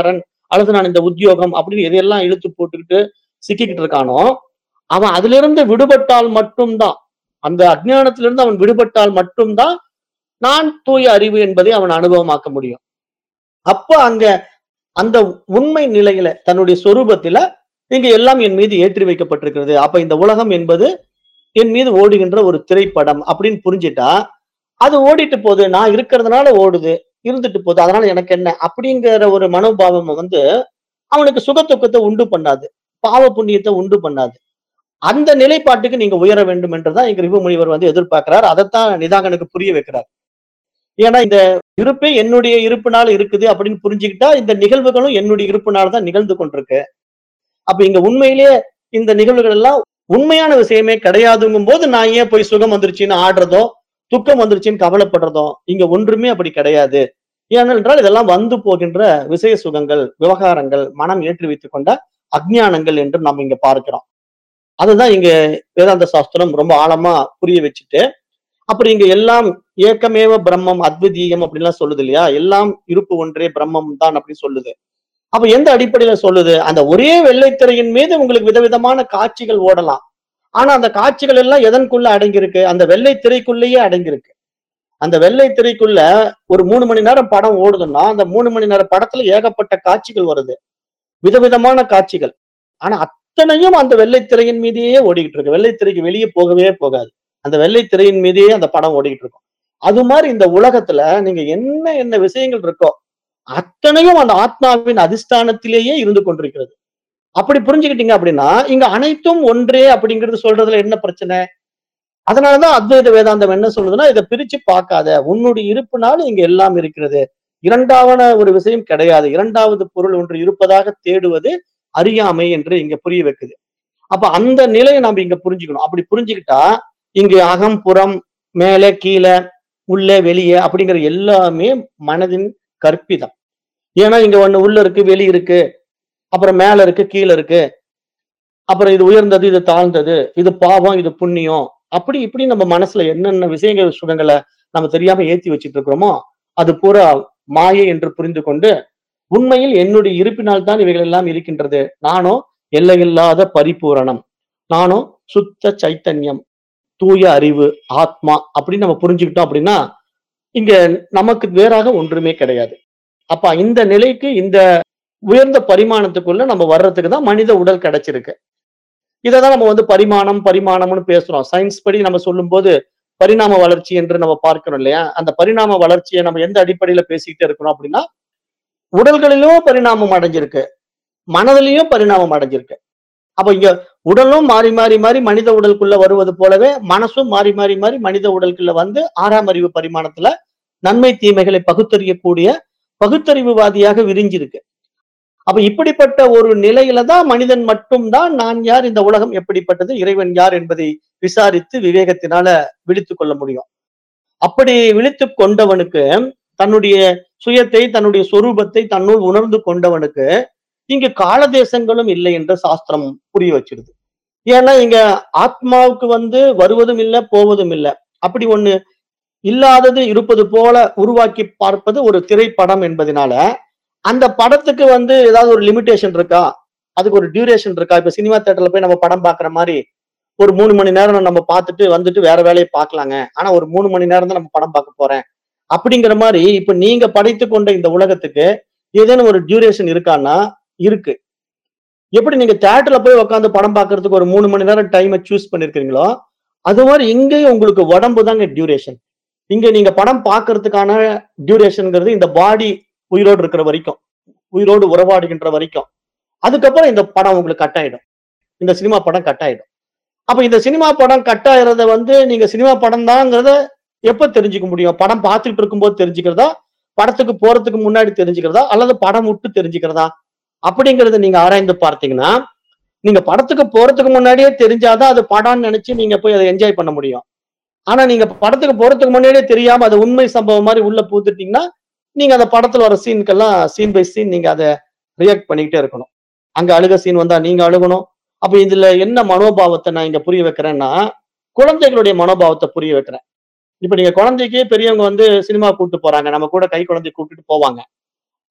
அல்லது நான் இந்த உத்தியோகம் அப்படின்னு எதையெல்லாம் இழுத்து போட்டுக்கிட்டு சிக்கிக்கிட்டு இருக்கானோ, அவன் அதிலிருந்து விடுபட்டால் மட்டும்தான், அந்த அஜ்ஞானத்திலிருந்து அவன் விடுபட்டால் மட்டும்தான் நான் தூய அறிவு என்பதை அவன் அனுபவமாக்க முடியும். அப்ப அங்க அந்த உண்மை நிலையில தன்னுடைய சொரூபத்தில இங்க எல்லாம் என் மீது ஏற்றி வைக்கப்பட்டிருக்கிறது. அப்ப இந்த உலகம் என்பது என் மீது ஓடுகின்ற ஒரு திரைப்படம் அப்படின்னு புரிஞ்சுட்டா, அது ஓடிட்டு போகுது. நான் இருக்கிறதுனால ஓடுது. இருந்துட்டு போகுது. அதனால எனக்கு என்ன? அப்படிங்கிற ஒரு மனோபாவம் வந்து அவனுக்கு சுக துக்கத்த உண்டு பண்ணாது. பாவ புண்ணியத்த உண்டு பண்ணாது. அந்த நிலைப்பாட்டுக்கு நீங்க உயர வேண்டும் என்றுதான் இங்க ரிபு முனிவர் வந்து எதிர்பார்க்கிறார். அதத்தான் நிதாகனுக்கு புரிய வைக்கிறார். ஏன்னா இந்த இருப்பே என்னுடைய இருப்பினால இருக்குது அப்படின்னு புரிஞ்சுக்கிட்டா, இந்த நிகழ்வுகளும் என்னுடைய இருப்பினால தான் நிகழ்ந்து கொண்டிருக்கு. அப்ப இங்க உண்மையிலேயே இந்த நிகழ்வுகள் எல்லாம் உண்மையான விஷயமே கிடையாதுங்கும் போது நான் ஏன் போய் சுகம் வந்துருச்சுன்னு ஆடுறதோ, துக்கம் வந்துருச்சுன்னு கவலைப்படுறதோ, இங்க ஒன்றுமே அப்படி கிடையாது. ஏனென்றால் இதெல்லாம் வந்து போகின்ற விஷய சுகங்கள், விவகாரங்கள், மனம் ஏற்றி வைத்துக் கொண்ட அஞ்ஞானங்கள் என்று நாம் இங்க பார்க்கிறோம். அதுதான் இங்க வேதாந்த சாஸ்திரம் ரொம்ப ஆழமா புரிய வச்சுட்டு, அப்புறம் இங்க எல்லாம் ஏக்கமேவ பிரம்மம் அத்விதீயம் அப்படின்லாம் சொல்லுது இல்லையா? எல்லாம் இருப்பு ஒன்றே பிரம்மம் தான் அப்படின்னு சொல்லுது. அப்ப எந்த அடிப்படையில சொல்லுது? அந்த ஒரே வெள்ளைத்திரையின் மீது உங்களுக்கு விதவிதமான காட்சிகள் ஓடலாம். ஆனா அந்த காட்சிகள் எல்லாம் எதற்குள்ள அடங்கியிருக்கு? அந்த வெள்ளை திரைக்குள்ளேயே அடங்கியிருக்கு. அந்த வெள்ளை திரைக்குள்ள ஒரு மூணு மணி நேரம் படம் ஓடுதுன்னா, அந்த மூணு மணி நேர படத்துல ஏகப்பட்ட காட்சிகள் வருது. விதவிதமான காட்சிகள். ஆனா அத்தனையும் அந்த வெள்ளை திரையின் மீதேயே ஓடிக்கிட்டு இருக்கு. வெள்ளை திரைக்கு வெளியே போகவே போகாது. அந்த வெள்ளை திரையின் மீதேயே அந்த படம் ஓடிக்கிட்டு இருக்கும். அது மாரி இந்த உலகத்துல நீங்க என்ன என்ன விஷயங்கள் இருக்கோ, அத்தனையும் அந்த ஆத்மாவின் அதிஷ்டானத்திலேயே இருந்து கொண்டிருக்கிறது. அப்படி புரிஞ்சுக்கிட்டீங்க அப்படின்னா, இங்க அனைத்தும் ஒன்றே அப்படிங்கிறது சொல்றதுல என்ன பிரச்சனை? அதனாலதான் அத்வைத வேதாந்தம் என்ன சொல்லுதுன்னா, இத பிரிச்சு பார்க்காத. உன்னுடைய இருப்புனால இங்க எல்லாம் இருக்கிறது. இரண்டாவன ஒரு விஷயம் கிடையாது. இரண்டாவது பொருள் ஒன்று இருப்பதாக தேடுவது அறியாமை என்று இங்க புரிய வைக்குது. அப்ப அந்த நிலையை நாம இங்க புரிஞ்சுக்கணும். அப்படி புரிஞ்சுக்கிட்டா, இங்கு அகம், புறம், மேலே, கீழே, உள்ளே, வெளியே அப்படிங்கிற எல்லாமே மனதின் கற்பிதம். ஏன்னா இங்க ஒண்ணு உள்ள இருக்கு, வெளி இருக்கு, அப்புறம் மேல இருக்கு, கீழ இருக்கு. அப்புறம் இது உயர்ந்தது, இது தாழ்ந்தது, இது பாவம், இது புண்ணியம். அப்படி இப்படி நம்ம மனசுல என்னென்ன விஷயங்கள் சுகங்கள நம்ம தெரியாம ஏத்தி வச்சுட்டு இருக்கிறோமோ, அது பூரா மாயை என்று புரிந்து கொண்டு, உண்மையில் என்னுடைய இருப்பினால் தான் இவைகள் எல்லாம் இருக்கின்றது. நானோ எல்லையில்லாத பரிபூரணம். நானோ சுத்த சைத்தன்யம், தூய அறிவு, ஆத்மா அப்படின்னு நம்ம புரிஞ்சுக்கிட்டோம் அப்படின்னா, இங்க நமக்கு வேறாக ஒன்றுமே கிடையாது. அப்ப இந்த நிலைக்கு இந்த உயர்ந்த பரிமாணத்துக்குள்ள நம்ம வர்றதுக்கு தான் மனித உடல் கிடைச்சிருக்கு. இததான் நம்ம வந்து பரிமாணம், பரிமாணம்னு பேசுறோம். சயின்ஸ் படி நம்ம சொல்லும்போது, பரிணாம வளர்ச்சி என்று நம்ம பார்க்கிறோம் இல்லையா? அந்த பரிணாம வளர்ச்சிய நம்ம எந்த அடிப்படையில பேசிக்கிட்டே இருக்கிறோம் அப்படின்னா, உடல்களிலும் பரிணாமம் அடைஞ்சிருக்கு. மனதிலயும் பரிணாமம் அடைஞ்சிருக்கு. அப்ப இங்க உடலும் மாறி, மாறி, மாறி மனித உடலுக்குள்ள வருவது போலவே, மனசும் மாறி, மாறி, மாறி மனித உடலுக்குள்ள வந்து ஆறாம் அறிவு பரிமாணத்துல நன்மை, தீமைகளை பகுத்தறியக்கூடிய பகுத்தறிவுவாதியாக விரிஞ்சிருக்கு. அப்ப இப்படிப்பட்ட ஒரு நிலையில தான் மனிதன் மட்டும் தான் நான் யார், இந்த உலகம் எப்படிப்பட்டது, இறைவன் யார் என்பதை விசாரித்து விவேகத்தினால விழித்துக் கொள்ள முடியும். அப்படி விழித்துக் கொண்டவனுக்கு தன்னுடைய சுயத்தை, தன்னுடைய சொரூபத்தை தன்னுள் உணர்ந்து கொண்டவனுக்கு இங்கு காலதேசங்களும் இல்லை என்று சாஸ்திரம் புரிய வச்சிருது. ஏன்னா இங்க ஆத்மாவுக்கு வந்து வருவதும் இல்லை, போவதும் இல்லை. அப்படி ஒண்ணு இல்லாதது இருப்பது போல உருவாக்கி பார்ப்பது ஒரு திரைப்படம் என்பதனால, அந்த படத்துக்கு வந்து ஏதாவது ஒரு லிமிட்டேஷன் இருக்கா? அதுக்கு ஒரு டியூரேஷன் இருக்கா? இப்ப சினிமா தியேட்டர்ல போய் நம்ம படம் பார்க்குற மாரி, ஒரு மூணு மணி நேரம் நம்ம பார்த்துட்டு வந்துட்டு வேற வேலைய பார்க்கலாங்க. ஆனா ஒரு மூணு மணி நேரம் தான் நம்ம படம் பார்க்க போறேன். அப்படிங்கிற மாரி, இப்ப நீங்க படைத்துக் கொண்ட இந்த உலகத்துக்கு ஏதேனும் ஒரு டியூரேஷன் இருக்கான்னா, இருக்கு. எப்படி நீங்க தியேட்டர்ல போய் உட்கார்ந்து படம் பார்க்கறதுக்கு ஒரு மூணு மணி நேரம் டைம சூஸ் பண்ணியிருக்கிறீங்களோ, அது மாரி இங்கேயும் உங்களுக்கு உடம்பு தாங்க டியூரேஷன். இங்க நீங்க படம் பார்க்கறதுக்கான டியூரேஷன்ங்கிறது இந்த பாடி உயிரோடு இருக்கிற வரைக்கும், உயிரோடு உறவாடுகின்ற வரைக்கும். அதுக்கப்புறம் இந்த படம் உங்களுக்கு கட் ஆயிடும். இந்த சினிமா படம் கட் ஆயிடும். அப்ப இந்த சினிமா படம் கட் ஆயிறத வந்து நீங்க சினிமா படம் தான்ங்கிறத எப்ப தெரிஞ்சுக்க முடியும்? படம் பார்த்துட்டு இருக்கும்போது தெரிஞ்சுக்கிறதா? படத்துக்கு போறதுக்கு முன்னாடி தெரிஞ்சுக்கிறதா? அல்லது படம் விட்டு தெரிஞ்சுக்கிறதா? அப்படிங்கிறத நீங்க ஆராய்ந்து பார்த்தீங்கன்னா, நீங்க படத்துக்கு போறதுக்கு முன்னாடியே தெரிஞ்சாதான் அது படம்னு நினைச்சு நீங்க போய் அத என்ஜாய் பண்ண முடியும். ஆனா நீங்க படத்துக்கு போறதுக்கு முன்னாடியே தெரியாம அது உண்மை சம்பவம் மாரி உள்ள பூத்துட்டீங்கன்னா, நீங்க அந்த படத்துல வர சீனுக்கெல்லாம் சீன் பை சீன் நீங்க அத ரியாக்ட் பண்ணிக்கிட்டே இருக்கணும். அங்க அழுக சீன் வந்தா நீங்க அழுகணும். அப்ப இதுல என்ன மனோபாவத்த நான் இங்க புரிய வைக்கிறேன்னா, குழந்தைகளுடைய மனோபாவத்த புரிய வைக்கிறேன். இப்ப நீங்க குழந்தைக்கு பெரியவங்க வந்து சினிமா கூட்டிட்டு போறாங்க. நம்ம கூட கை குழந்தைய கூட்டிட்டு போவாங்க.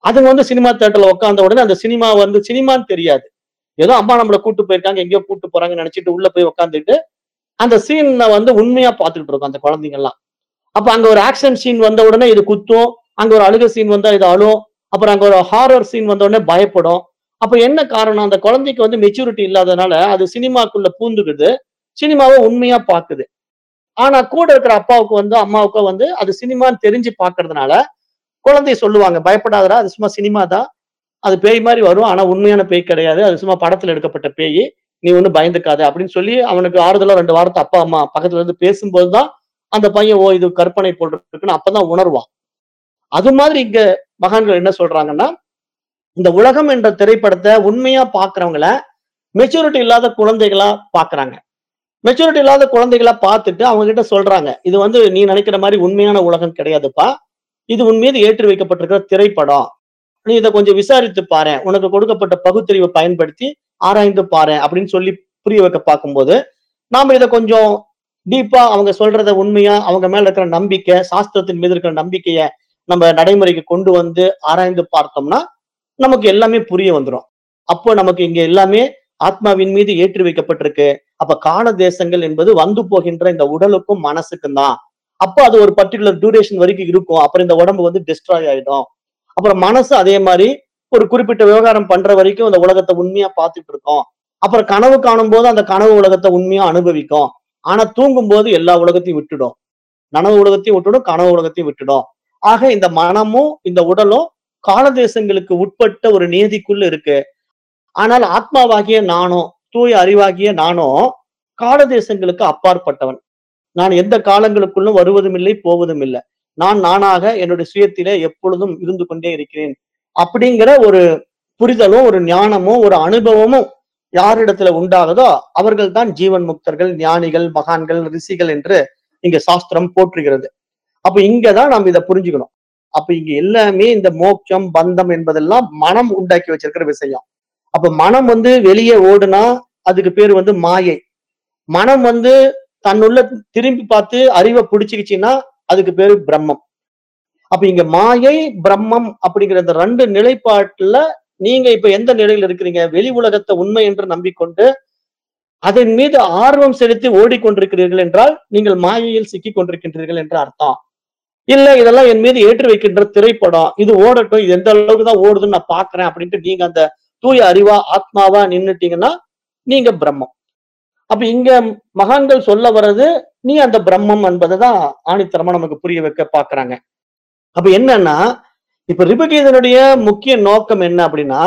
அதுங்க வந்து சினிமா தியேட்டர்ல உட்கார்ந்த உடனே அந்த சினிமா வந்து சினிமான்னு தெரியாது. ஏதோ அம்மா நம்மள கூட்டு போயிருக்காங்க, எங்கேயோ கூட்டு போறாங்கன்னு நினைச்சிட்டு உள்ள போய் உட்கார்ந்துட்டு, அந்த சீன வந்து உண்மையா பார்த்துக்கிட்டு இருக்கும் அந்த குழந்தைங்க எல்லாம். அப்ப அங்க ஒரு ஆக்ஷன் சீன் வந்த உடனே இது குத்தும். அங்க ஒரு அழுகை சீன் வந்தா இது அழும். அப்புறம் அங்க ஒரு ஹாரர் சீன் வந்த உடனே பயப்படும். அப்ப என்ன காரணம்? அந்த குழந்தைக்கு வந்து மெச்சூரிட்டி இல்லாதனால அது சினிமாக்குள்ள பூந்துக்குது. சினிமாவ உண்மையா பாக்குது. ஆனா கூட இருக்கிற அப்பாவுக்கு வந்து, அம்மாவுக்கோ வந்து அது சினிமான்னு தெரிஞ்சு பாக்குறதுனால, குழந்தைய சொல்லுவாங்க, "பயப்படாதடா, அது சும்மா சினிமா தான். அது பேய் மாரி வரும். ஆனா உண்மையான பேய் கிடையாது. அது சும்மா படத்துல எடுக்கப்பட்ட பேயி. நீ ஒண்ணும் பயந்துக்காத" அப்படின்னு சொல்லி அவனுக்கு ஆறுதலா ரெண்டு வார்த்தை அப்பா, அம்மா பக்கத்துல இருந்து பேசும்போது தான், அந்த பையன், ஓ! இது கற்பனை போல் இருக்குன்னு அப்பதான் உணர்வான். அது மாதிரி இங்க மகான்கள் என்ன சொல்றாங்கன்னா, இந்த உலகம் என்ற திரைப்படத்த உண்மையா பார்க்கிறவங்கள, மெச்சூரிட்டி இல்லாத குழந்தைகளா பார்க்குறாங்க. மெச்சூரிட்டி இல்லாத குழந்தைகளா பார்த்துட்டு அவங்க கிட்ட சொல்றாங்க, "இது வந்து நீ நினைக்கிற மாரி உண்மையான உலகம் கிடையாதுப்பா. இது உன் மீது ஏற்றி வைக்கப்பட்டிருக்கிற திரைப்படம். நீ இத கொஞ்சம் விசாரித்து பாரேன். உனக்கு கொடுக்கப்பட்ட பகுத்தறிவ பயன்படுத்தி ஆராய்ந்து பாரேன்" அப்படின்னு சொல்லி புரிய வைக்க பார்க்கும்போது, நாம இத கொஞ்சம் டீப்பா அவங்க சொல்றத உண்மையா, அவங்க மேல இருக்கிற நம்பிக்கை, சாஸ்திரத்தின் மீது இருக்கிற நம்பிக்கைய நம்ம நடைமுறைக்கு கொண்டு வந்து ஆராய்ந்து பார்த்தோம்னா, நமக்கு எல்லாமே புரிய வந்துரும். அப்போ நமக்கு இங்க எல்லாமே ஆத்மாவின் மீது ஏற்றி வைக்கப்பட்டிருக்கு. அப்ப கால தேசங்கள் என்பது வந்து போகின்ற இந்த உடலுக்கும், மனசுக்கும் தான். அப்ப அது ஒரு பர்ட்டிகுலர் டியூரேஷன் வரைக்கும் இருக்கும். அப்புறம் இந்த உடம்பு வந்து டெஸ்ட்ராய் ஆயிடும். அப்புறம் மனசு அதே மாரி ஒரு குறிப்பிட்ட விவகாரம் பண்ற வரைக்கும் இந்த உலகத்த உண்மையா பார்த்துட்டு இருக்கோம். அப்புறம் கனவு காணும்போது அந்த கனவு உலகத்த உண்மையா அனுபவிக்கும். ஆனா தூங்கும்போது எல்லா உலகத்தையும் விட்டுடும். நனவு உலகத்தையும் விட்டுடும், கனவு உலகத்தையும் விட்டுடும். ஆக இந்த மனமும், இந்த உடலும் காலதேசங்களுக்கு உட்பட்ட ஒரு நியதிக்குள்ள இருக்கு. ஆனால் ஆத்மாவாகிய நானும், தூய அறிவாகிய நானும் காலதேசங்களுக்கு அப்பாற்பட்டவன். நான் எந்த காலங்களுக்குள்ளும் வருவதும் இல்லை, போவதும் இல்ல. நான் நானாக என்னுடைய சுயத்திலே எப்பொழுதும் இருந்து கொண்டே இருக்கிறேன். அப்படிங்கிற ஒரு புரிதலும், ஒரு ஞானமும், ஒரு அனுபவமும் யாரிடத்துல உண்டாகுதோ அவர்கள் தான் ஜீவன் முக்தர்கள், ஞானிகள், மகான்கள், ரிஷிகள் என்று இங்க சாஸ்திரம் போற்றுகிறது. அப்ப இங்க தான் நம்ம இத புரிஞ்சுக்கணும். அப்ப இங்க எல்லாமே இந்த மோட்சம், பந்தம் என்பதெல்லாம் மனம் உண்டாக்கி வச்சிருக்கிற விஷயம். அப்ப மனம் வந்து வெளியே ஓடுனா அதுக்கு பேரு வந்து மாயை. மனம் வந்து தன்னுள்ள திரும்பி பார்த்து அறிவ புடிச்சுக்கிச்சுன்னா அதுக்கு பேரு பிரம்மம். அப்ப இங்க மாயை, பிரம்மம் அப்படிங்கிற இந்த ரெண்டு நிலைப்பாட்டுல நீங்க இப்ப எந்த நிலையில இருக்கிறீங்க? வெளி உலகத்த உண்மை என்று நம்பிக்கொண்டு, அதன் மீது ஆர்வம் செலுத்தி ஓடிக்கொண்டிருக்கிறீர்கள் என்றால், நீங்கள் மாயையில் சிக்கிக் கொண்டிருக்கின்றீர்கள் என்று அர்த்தம். இல்ல இதெல்லாம் என் மீது ஏற்றி வைக்கின்ற திரைப்படம். இது ஓடட்டும். இது எந்த அளவுக்கு தான் ஓடுதுன்னு நான் பார்க்கிறேன் அப்படின்ட்டு நீங்க அந்த தூய அறிவா, ஆத்மாவா நின்னுட்டீங்கன்னா, நீங்க பிரம்மம். அப்ப இங்க மகான்கள் சொல்ல வர்றது, நீ அந்த பிரம்மம் என்பத தான் ஆணித்தரமா நமக்கு புரிய வைக்க பார்க்கிறாங்க. அப்ப என்னன்னா, இப்ப ரிபுகீதனுடைய முக்கிய நோக்கம் என்ன அப்படின்னா,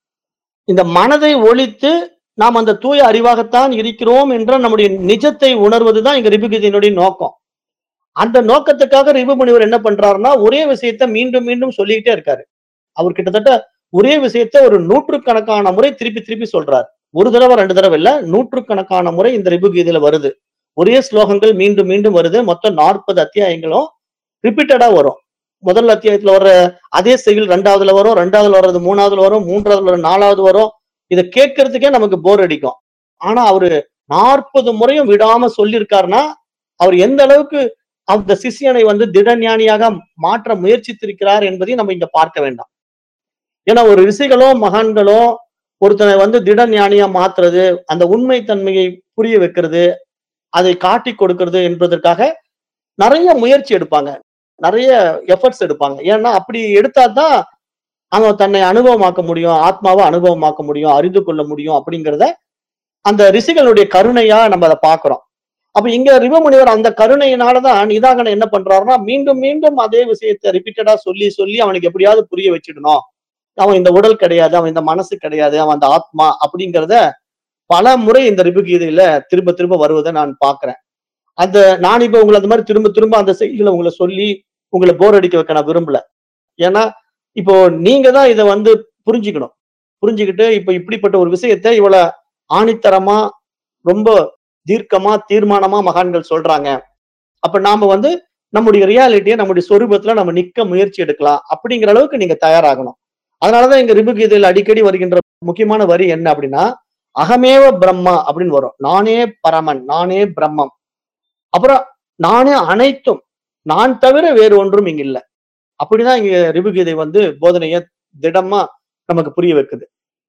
இந்த மனதை ஒழித்து நாம் அந்த தூய அறிவாகத்தான் இருக்கிறோம் என்ற நம்முடைய நிஜத்தை உணர்வது தான் இங்க ரிபுகீதையினுடைய நோக்கம். அந்த நோக்கத்துக்காக ரிபு முனிவர் என்ன பண்றாருன்னா, ஒரே விஷயத்த மீண்டும் மீண்டும் சொல்லிக்கிட்டே இருக்காரு. அவர் கிட்டத்தட்ட ஒரே விஷயத்த ஒரு நூற்றுக்கணக்கான முறை திருப்பி திருப்பி சொல்றார். ஒரு தடவ ரெண்டு தடவ இல்ல, நூற்றுக்கணக்கான முறை இந்த ரிபு கீதையில வருது. ஒரே ஸ்லோகங்கள் மீண்டும் மீண்டும் வருது. மொத்தம் நாற்பது அத்தியாயங்களும் ரிப்பீட்டடா வரும். முதல் அத்தியாயத்துல வர்ற அதே செய்யுள் இரண்டாவதுல வரும், இரண்டாவதுல வர்றது மூணாவதுல வரும், மூன்றாவதுல வர்றது நாலாவது வரும். இத கேட்கறதுக்கே நமக்கு போர் அடிக்கும். ஆனா அவரு நாற்பது முறையும் விடாம சொல்லியிருக்காருன்னா, அவர் எந்த அளவுக்கு அந்த சிஷ்யனை வந்து திடஞானியாக மாற்ற முயற்சித்திருக்கிறார் என்பதையும் நம்ம இங்க பார்க்க வேண்டாம். ஏன்னா ஒரு ரிஷிகளோ, மகான்களோ ஒருத்தனை வந்து திட ஞானியா மாத்துறது, அந்த உண்மை தன்மையை புரிய வைக்கிறது, அதை காட்டிக் கொடுக்கிறது என்பதற்காக நெறைய முயற்சி எடுப்பாங்க. நெறைய எஃபர்ட்ஸ் எடுப்பாங்க. ஏன்னா அப்படி எடுத்தா தான் அவன் தன்னை அனுபவமாக்க முடியும், ஆத்மாவ அனுபவமாக்க முடியும், அறிந்து கொள்ள முடியும் அப்படிங்கிறத அந்த ரிஷிகளுடைய கருணையா நம்ம அத பார்க்கிறோம். அப்ப இங்க ரிபு முனிவர் அந்த கருணையினால தான் நிதாகனை என்ன பண்றாருன்னா, மீண்டும் மீண்டும் அதே விஷயத்த ரிப்பீட்டடா சொல்லி சொல்லி அவனுக்கு எப்படியாவது புரிய வச்சிடணும். அவன் இந்த உடல் கிடையாது, அவன் இந்த மனசு கிடையாது, அவன் அந்த ஆத்மா அப்படிங்கிறத பல முறை இந்த ரிபு கீதையில திரும்ப திரும்ப வருவதை நான் பார்க்கிறேன். அந்த நான் இப்ப உங்கள அந்த மாரி திரும்ப திரும்ப அந்த செய்திகள உங்கள சொல்லி உங்கள போர் அடிக்க வைக்க நான் விரும்பல. ஏன்னா, இப்போ நீங்க தான் இத வந்து புரிஞ்சுக்கணும். புரிஞ்சுகிட்டு இப்ப இப்படிப்பட்ட ஒரு விஷயத்த இவ்வள ஆணித்தரமா, ரொம்ப தீர்க்கமா, தீர்மானமா மகான்கள் சொல்றாங்க. அப்ப நாம வந்து நம்முடைய ரியாலிட்டிய நம்முடைய சொரூபத்துல நம்ம நிக்க முயற்சி எடுக்கலாம். அப்படிங்கிற அளவுக்கு நீங்க தயாராகணும். அதனாலதான் இங்க ரிபு கீதையில அடிக்கடி வருகின்ற முக்கியமான வரி என்ன அப்படின்னா, அகமேவ பிரம்மா அப்படின்னு வரும். நானே பரமன், நானே பிரம்மம். அப்புறம் நானே அனைத்தும். நான் தவிர வேறு ஒன்றும் இங்க இல்ல. அப்படிதான் இங்க ரிபு கீதை வந்து போதனைய திடமா நமக்கு புரிய வைக்குது.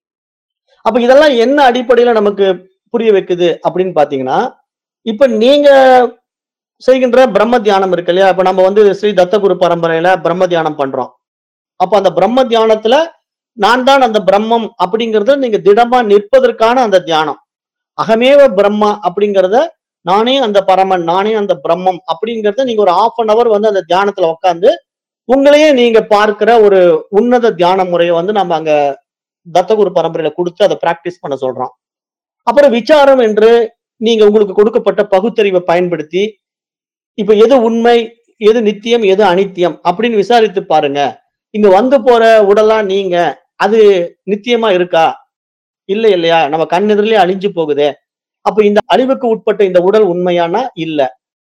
அப்ப இதெல்லாம் என்ன அடிப்படையில நமக்கு புரிய வைக்குது அப்படின்னு பாத்தீங்கன்னா, இப்ப நீங்க செய்கின்ற பிரம்ம தியானம் இருக்கு இல்லையா? இப்ப நம்ம வந்து ஸ்ரீ தத்தகுரு பரம்பரையில பிரம்ம தியானம் பண்றோம். அப்ப அந்த பிரம்ம தியானத்துல நான் தான் அந்த பிரம்மம் அப்படிங்கறத நீங்க திடமா நிற்பதற்கான அந்த தியானம். அகமேவ பிரம்மா அப்படிங்கறத நானே அந்த பரமன், நானே அந்த பிரம்மம் அப்படிங்கறத நீங்க ஒரு ஹாஃப் அன் அவர் வந்து அந்த தியானத்துல உட்கார்ந்து உங்களையே நீங்க பார்க்கிற ஒரு உன்னத தியான முறையை வந்து நம்ம அங்க தத்தகுரு பரம்பரையில கொடுத்து அதை பிராக்டிஸ் பண்ண சொல்றோம். அப்புறம் விசாரம் என்று நீங்க உங்களுக்கு கொடுக்கப்பட்ட பகுத்தறிவை பயன்படுத்தி இப்ப எது உண்மை, எது நித்தியம், எது அனித்தியம் அப்படின்னு விசாரித்து பாருங்க. இங்க வந்து போற உடலா நீங்க, அது நித்தியமா இருக்கா? இல்ல இல்லையா? நம்ம கண் எதிரிலே அழிஞ்சு போகுதே. அப்ப இந்த அழிவுக்கு உட்பட்ட இந்த உடல் உண்மையானா? இல்ல.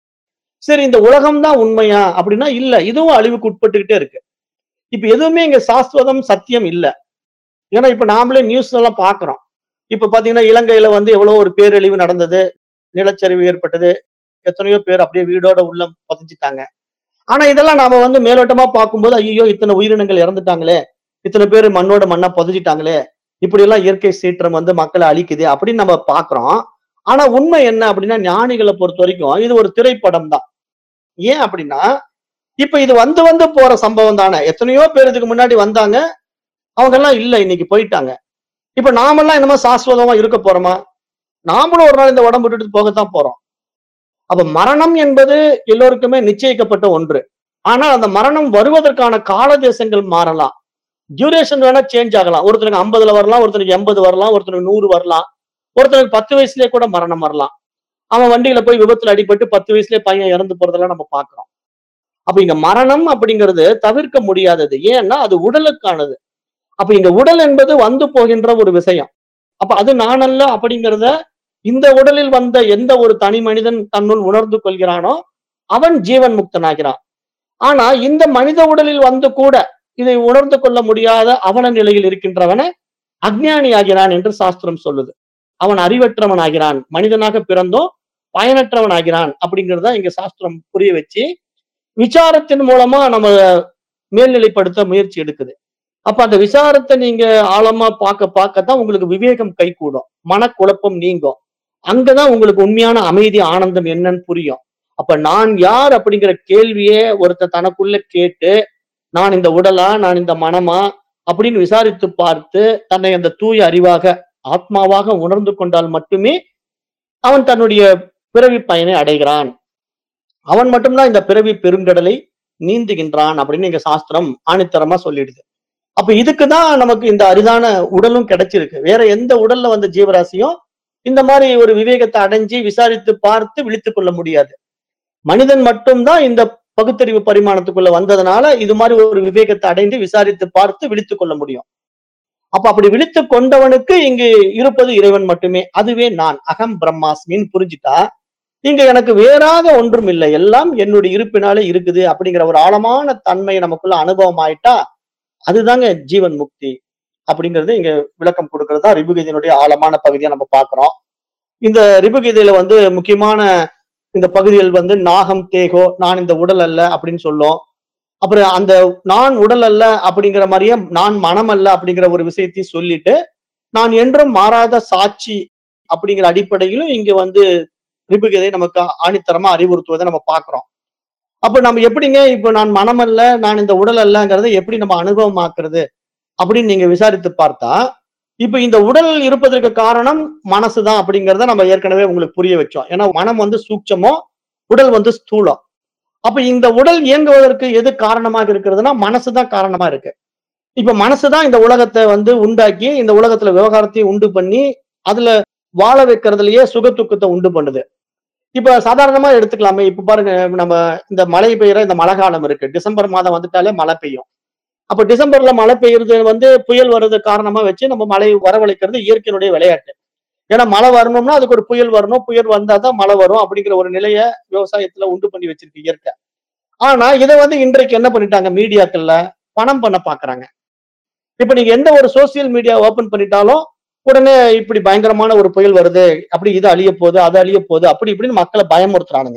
சரி இந்த உலகம் தான் உண்மையா? அப்படின்னா இல்ல. இதுவும் அழிவுக்கு உட்பட்டுக்கிட்டே இருக்கு. இப்ப எதுவுமே இங்க சாஸ்வதம், சத்தியம் இல்ல. ஏன்னா இப்ப நாமளே நியூஸ் எல்லாம் பாக்குறோம். இப்ப பாத்தீங்கன்னா இலங்கையில வந்து எவ்வளவு ஒரு பேரழிவு நடந்தது, நிலச்சரிவு ஏற்பட்டது, எத்தனையோ பேர் அப்படியே வீடோட உள்ள புதைஞ்சிட்டாங்க. ஆனா இதெல்லாம் நாம வந்து மேலோட்டமா பார்க்கும்போது ஐயோ இத்தனை உயிரினங்கள் இறந்துட்டாங்களே, இத்தனை பேர் மண்ணோட மண்ணா புதைஞ்சிட்டாங்களே, இப்படி எல்லாம் இயற்கை சீற்றம் வந்து மக்களை அழிக்குது அப்படின்னு நம்ம பாக்குறோம். ஆனா உண்மை என்ன அப்படின்னா ஞானிகளை பொறுத்த வரைக்கும் இது ஒரு திரைப்படம் தான். ஏன் அப்படின்னா இப்ப இது வந்து வந்து போற சம்பவம் தானே. எத்தனையோ பேர் இதுக்கு முன்னாடி வந்தாங்க, அவங்க எல்லாம் இல்ல இன்னைக்கு போயிட்டாங்க. இப்ப நாமெல்லாம் என்னமோ சாஸ்வதமா இருக்க போறோமா? நாமளும் ஒரு நாள் இந்த உடம்பு விட்டுட்டு போகத்தான் போறோம். அப்ப மரணம் என்பது எல்லோருக்குமே நிச்சயிக்கப்பட்ட ஒன்று. ஆனா அந்த மரணம் வருவதற்கான கால தேசங்கள் மாறலாம். டியூரேஷன் வேணா சேஞ்ச் ஆகலாம். ஒருத்தனுக்கு ஐம்பதுல வரலாம், ஒருத்தனுக்கு எண்பது வரலாம், ஒருத்தனுக்கு நூறு வரலாம், ஒருத்தனுக்கு பத்து வயசுலயே கூட மரணம் வரலாம். அவன் வண்டியில போய் விபத்துல அடிபட்டு பத்து வயசுலயே பையன் இறந்து போறதெல்லாம் நம்ம பாக்குறோம். அப்ப இங்க மரணம் அப்படிங்கிறது தவிர்க்க முடியாதது. ஏன்னா அது உடலுக்கானது. அப்ப இங்க உடல் என்பது வந்து போகின்ற ஒரு விஷயம். அப்ப அது நான் அல்ல அப்படிங்கிறத இந்த உடலில் வந்த எந்த ஒரு தனி மனிதன் தன்னுள் உணர்ந்து கொள்கிறானோ அவன் ஜீவன் முக்தனாகிறான். ஆனா இந்த மனித உடலில் வந்து கூட இதை உணர்ந்து கொள்ள முடியாத அவல நிலையில் இருக்கின்றவன அஞ்ஞானி ஆகிறான் என்று சாஸ்திரம் சொல்லுது. அவன் அறிவற்றவன் ஆகிறான். மனிதனாக பிறந்தும் பயனற்றவன் ஆகிறான் அப்படிங்கிறத இங்க சாஸ்திரம் புரிய வச்சு விசாரத்தின் மூலமா நம்ம மேல்நிலைப்படுத்த முயற்சி எடுக்குது. அப்ப அந்த விசாரத்தை நீங்க ஆழமா பார்க்க பார்க்கத்தான் உங்களுக்கு விவேகம் கைகூடும், மனக்குழப்பம் நீங்கும். அங்கதான் உங்களுக்கு உண்மையான அமைதி ஆனந்தம் என்னன்னு புரியும். அப்ப நான் யார் அப்படிங்கிற கேள்வியே ஒருத்தர் தனக்குள்ள கேட்டு நான் இந்த உடலா, நான் இந்த மனமா அப்படின்னு விசாரித்து பார்த்து தன்னை அந்த தூய அறிவாக ஆத்மாவாக உணர்ந்து கொண்டால் மட்டுமே அவன் தன்னுடைய பிறவி பயனை அடைகிறான். அவன் மட்டும்தான் இந்த பிறவி பெருங்கடலை நீந்துகின்றான் அப்படின்னு எங்க சாஸ்திரம் ஆணித்தரமா சொல்லிடுது. அப்ப இதுக்குதான் நமக்கு இந்த அரிதான உடலும் கிடைச்சிருக்கு. வேற எந்த உடல்ல வந்த ஜீவராசியும் இந்த மாதிரி ஒரு விவேகத்தை அடைஞ்சு விசாரித்து பார்த்து விழித்துக் கொள்ள முடியாது. மனிதன் மட்டும்தான் இந்த பகுத்தறிவு பரிமாணத்துக்குள்ள வந்ததுனால இது மாதிரி ஒரு விவேகத்தை அடைந்து விசாரித்து பார்த்து விழித்துக் கொள்ள முடியும். அப்ப அப்படி விழித்துக் கொண்டவனுக்கு இங்கு இருப்பது இறைவன் மட்டுமே. அதுவே நான் அகம் பிரம்மாஸ்மின்னு புரிஞ்சுட்டா இங்க எனக்கு வேறாக ஒன்றும் இல்லை, எல்லாம் என்னுடைய இருப்பினாலே இருக்குது அப்படிங்கிற ஒரு ஆழமான தன்மை நமக்குள்ள அனுபவம் ஆயிட்டா அதுதாங்க ஜீவன் முக்தி அப்படிங்கிறது இங்க விளக்கம் கொடுக்கறதா ரிபுகீதையினுடைய ஆழமான பகுதியா நம்ம பாக்குறோம். இந்த ரிபுகீதையில வந்து முக்கியமான இந்த பகுதிகள் வந்து நாகம் தேகோ, நான் இந்த உடல் அல்ல அப்படின்னு சொல்லும். அப்புறம் அந்த நான் உடல் அல்ல அப்படிங்கிற மாதிரியே நான் மனம் அல்ல அப்படிங்கிற ஒரு விஷயத்தையும் சொல்லிட்டு நான் என்றும் மாறாத சாட்சி அப்படிங்கிற அடிப்படையிலும் இங்க வந்து ரிபுகீதை நமக்கு ஆணித்தரமா அறிவுறுத்துவதை நம்ம பாக்குறோம். அப்ப நம்ம எப்படிங்க இப்ப நான் மனம் அல்ல, நான் இந்த உடல் அல்லங்கிறத எப்படி நம்ம அனுபவமாக்குறது அப்படின்னு நீங்க விசாரித்து பார்த்தா இப்ப இந்த உடல் இருப்பதற்கு காரணம் மனசுதான் அப்படிங்கிறத நம்ம ஏற்கனவே உங்களுக்கு புரிய வச்சோம். ஏன்னா மனம் வந்து சூட்சமோ, உடல் வந்து ஸ்தூலம். அப்ப இந்த உடல் இயங்குவதற்கு எது காரணமாக இருக்கிறதுனா மனசுதான் காரணமா இருக்கு. இப்ப மனசுதான் இந்த உலகத்தை வந்து உண்டாக்கி இந்த உலகத்துல விவகாரத்தையும் உண்டு பண்ணி அதுல வாழ வைக்கிறதுலயே சுக துக்கத்தை உண்டு பண்ணுது. இப்ப சாதாரணமா எடுத்துக்கலாமே, இப்ப பாருங்க நம்ம இந்த மழை பெய்யற இந்த மழை காலம் இருக்கு. டிசம்பர் மாதம் வந்துட்டாலே மழை பெய்யும். அப்ப டிசம்பர்ல மழை பெய்யுறது வந்து புயல் வர்றது காரணமா வச்சு நம்ம மழை வரவழைக்கிறது இயற்கையினுடைய விளையாட்டு. ஏன்னா மழை வரணும்னா அதுக்கு ஒரு புயல் வரணும், புயல் வந்தாதான் மழை வரும் அப்படிங்கிற ஒரு நிலைய விவசாயத்துல உண்டு பண்ணி வச்சிருக்கு இயற்கை. ஆனா இதை வந்து இன்றைக்கு என்ன பண்ணிட்டாங்க மீடியாக்கள்ல பணம் பண்ண பாக்குறாங்க. இப்ப நீங்க எந்த ஒரு சோசியல் மீடியா ஓபன் பண்ணிட்டாலும் உடனே இப்படி பயங்கரமான ஒரு புயல் வருது, அப்படி இது அழிய போகுது, அது அழிய போகுது, அப்படி இப்படின்னு மக்களை பயமுறுத்துறானுங்க.